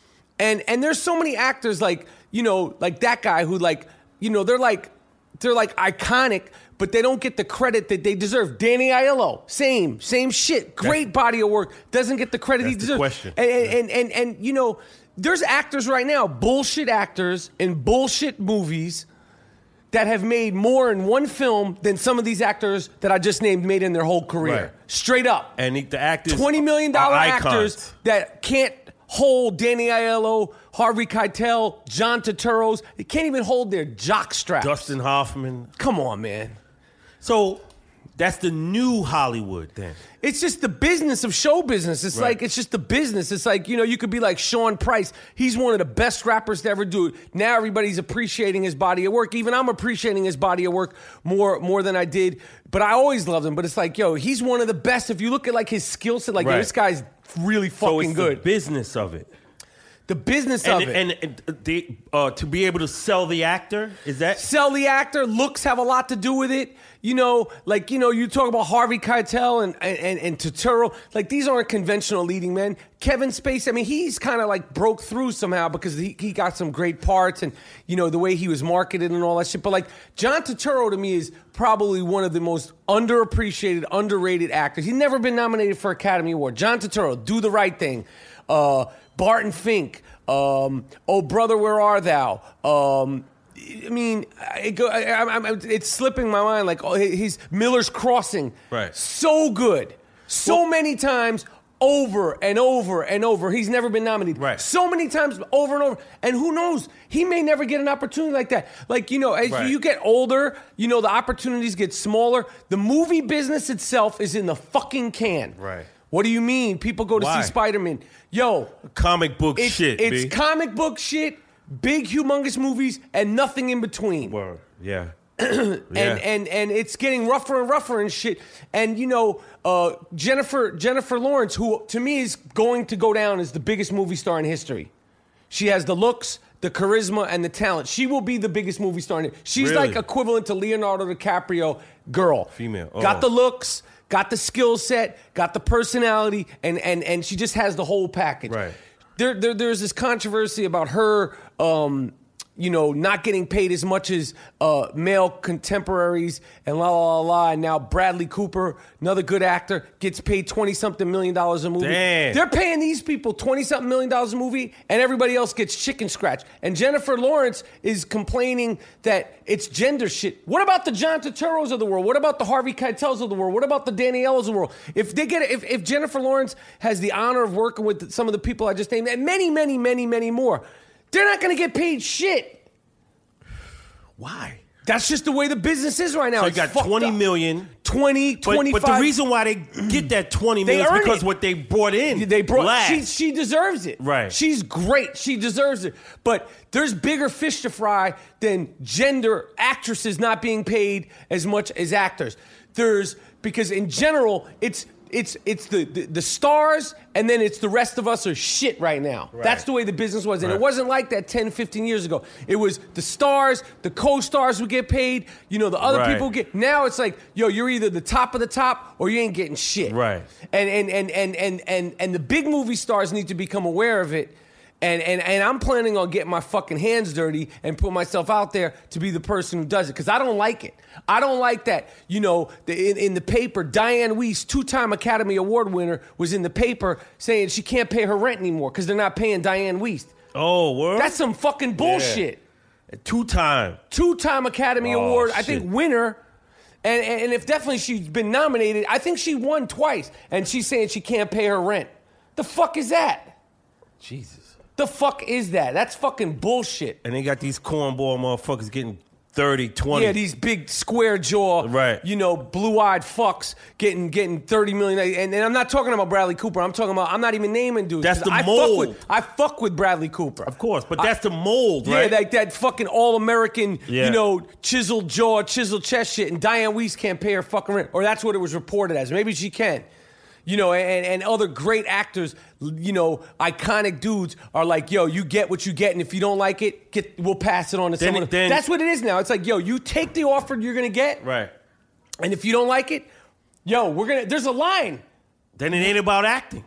And and there's so many actors like, you know, like that guy who like, you know, they're like, they're like iconic, but they don't get the credit that they deserve. Danny Aiello, same, same shit. Great that's, body of work. Doesn't get the credit he deserves. The question. And, and, and, and, and, you know, there's actors right now, bullshit actors in bullshit movies that have made more in one film than some of these actors that I just named made in their whole career. Right. Straight up. And the actors twenty million dollars actors that can't hold Danny Aiello, Harvey Keitel, John Turturro. They can't even hold their jock straps. Dustin Hoffman. Come on, man. So that's the new Hollywood then. It's just the business of show business. It's right. like, it's just the business. It's like, you know, you could be like Sean Price. He's one of the best rappers to ever do it. Now everybody's appreciating his body of work. Even I'm appreciating his body of work more, more than I did. But I always loved him. But it's like, yo, he's one of the best. If you look at like his skill set, like, right. yo, this guy's really fucking so it's good. The business of it. The business and, of it. And, and the, uh, to be able to sell the actor, is that? Sell the actor. Looks have a lot to do with it. You know, like, you know, you talk about Harvey Keitel and, and, and Turturro. Like, these aren't conventional leading men. Kevin Spacey, I mean, he's kind of like broke through somehow because he, he got some great parts and, you know, the way he was marketed and all that shit. But, like, John Turturro to me is probably one of the most underappreciated, underrated actors. He's never been nominated for Academy Award. John Turturro, Do the Right Thing. Uh, Barton Fink. Um, oh, Brother, Where Are Thou? Um... I mean, it go, I, I, I, it's slipping my mind. Like, oh, he's Miller's Crossing. Right. So good. So well, many times over and over and over. He's never been nominated. Right. So many times over and over. And who knows? He may never get an opportunity like that. Like, you know, as right. you get older, you know, the opportunities get smaller. The movie business itself is in the fucking can. Right. What do you mean? People go to Why? see Spider-Man. Yo. Comic book it, shit, It's B. comic book shit. Big, humongous movies, and nothing in between. Word. Yeah. and, yeah. and and it's getting rougher and rougher and shit. And, you know, uh, Jennifer Jennifer Lawrence, who to me is going to go down as the biggest movie star in history. She has the looks, the charisma, and the talent. She will be the biggest movie star in it. She's really? like equivalent to Leonardo DiCaprio, girl. Female. Oh. Got the looks, got the skill set, got the personality, and, and, and she just has the whole package. Right. there, there there's this controversy about her, um, you know, not getting paid as much as uh, male contemporaries and la la la la. And now Bradley Cooper, another good actor, gets paid twenty something million dollars a movie. Damn. They're paying these people twenty something million dollars a movie, and everybody else gets chicken scratch. And Jennifer Lawrence is complaining that it's gender shit. What about the John Turturros of the world? What about the Harvey Keitels of the world? What about the Danielles of the world? If they get, if if Jennifer Lawrence has the honor of working with some of the people I just named, and many, many, many, many more, they're not going to get paid shit. Why? That's just the way the business is right now. So you It's got fucked twenty up. million. twenty, But, twenty-five. but the reason why they get that twenty They million is earn because it. what they brought in. They brought. last. She she deserves it. Right. She's great. She deserves it. But there's bigger fish to fry than gender actresses not being paid as much as actors. There's because in general it's it's it's the the, the stars and then it's the rest of us are shit right now. Right. That's the way the business was, and Right. it wasn't like that ten, fifteen years ago. It was the stars, the co-stars would get paid. You know, the other Right. people get. Now it's like, yo, you're either the top of the top or you ain't getting shit. Right. And and and and and and and the big movie stars need to become aware of it. And and and I'm planning on getting my fucking hands dirty and put myself out there to be the person who does it because I don't like it. I don't like that. You know, the, in, in the paper, Diane Weiss, two-time Academy Award winner, was in the paper saying she can't pay her rent anymore because they're not paying Diane Weiss. Oh, word? That's some fucking bullshit. Two time. Two-time Academy Oh, Award, I shit. think winner. And, and and if definitely she's been nominated, I think she won twice. And she's saying she can't pay her rent. The fuck is that? Jesus. The fuck is that? That's fucking bullshit. And they got these cornball motherfuckers getting thirty, twenty. Yeah, these big square jaw, Right. you know, blue-eyed fucks getting getting thirty million. And, and I'm not talking about Bradley Cooper. I'm talking about, I'm not even naming dudes. That's 'cause the I mold. Fuck with, I fuck with Bradley Cooper. Of course, but that's the mold, Yeah, right? like that fucking all-American, Yeah. you know, chiseled jaw, chiseled chest shit. And Diane Weiss can't pay her fucking rent. Or that's what it was reported as. Maybe she can. You know, and, and other great actors, you know, iconic dudes are like, yo, you get what you get, and if you don't like it, get we'll pass it on to Then- someone. then- That's what it is now. It's like, yo, you take the offer you're gonna get, Right. and if you don't like it, yo, we're gonna. There's a line. Then it ain't about acting.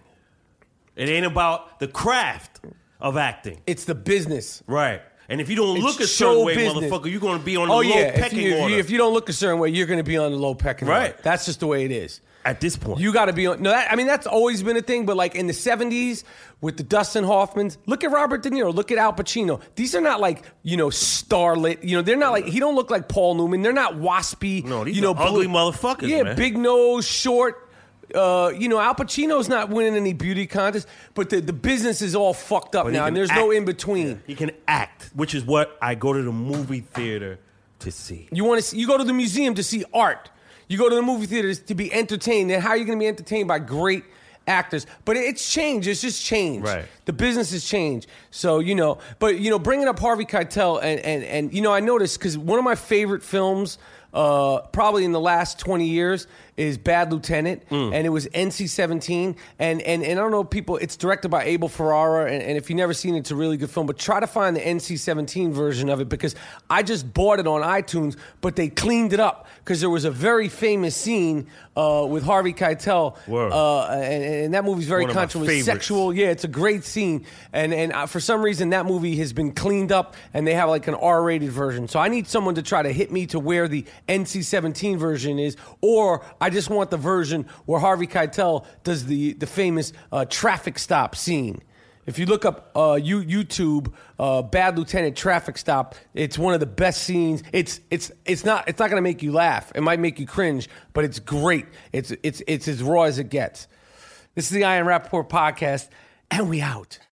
It ain't about the craft of acting. It's the business. Right. And if you don't It's look a show certain way, business. motherfucker, you're going to be on the Oh low yeah, if pecking you, if order. you if you don't look a certain way, you're gonna be on the low pecking order. Right. That's just the way it is. At this point. You got to be on. No, that, I mean that's always been a thing. But like in the seventies with the Dustin Hoffmans, look at Robert De Niro, look at Al Pacino. These are not like you know starlit. You know they're not like he don't look like Paul Newman. They're not waspy. No, these you know, are ugly blue- motherfuckers, Yeah, man. big nose, short. Uh, you know Al Pacino's not winning any beauty contests, but the, the business is all fucked up But he now, can and there's no act. in between. He can act, which is what I go to the movie theater to see. You want to see, you go to the museum to see art. You go to the movie theaters to be entertained. And how are you going to be entertained by great actors? But it's changed. It's just changed. Right. The business has changed. So, you know, but, you know, bringing up Harvey Keitel and, and, and you know, I noticed because one of my favorite films uh, probably in the last twenty years is Bad Lieutenant, Mm. and it was N C seventeen. And, and and I don't know, people, it's directed by Abel Ferrara, and, and if you've never seen it, it's a really good film. But try to find the N C seventeen version of it because I just bought it on iTunes, but they cleaned it up because there was a very famous scene uh, with Harvey Keitel, Word. uh, and, and that movie's very One of my controversial, favorites. sexual. Yeah, it's a great scene, and and uh, for some reason that movie has been cleaned up, and they have like an R-rated version. So I need someone to try to hit me to where the N C seventeen version is, or I just want the version where Harvey Keitel does the the famous uh, traffic stop scene. If you look up uh, you, YouTube, uh, Bad Lieutenant traffic stop, it's one of the best scenes. It's it's it's not it's not going to make you laugh. It might make you cringe, but it's great. It's it's it's as raw as it gets. This is the Ian Rappaport podcast, and we out.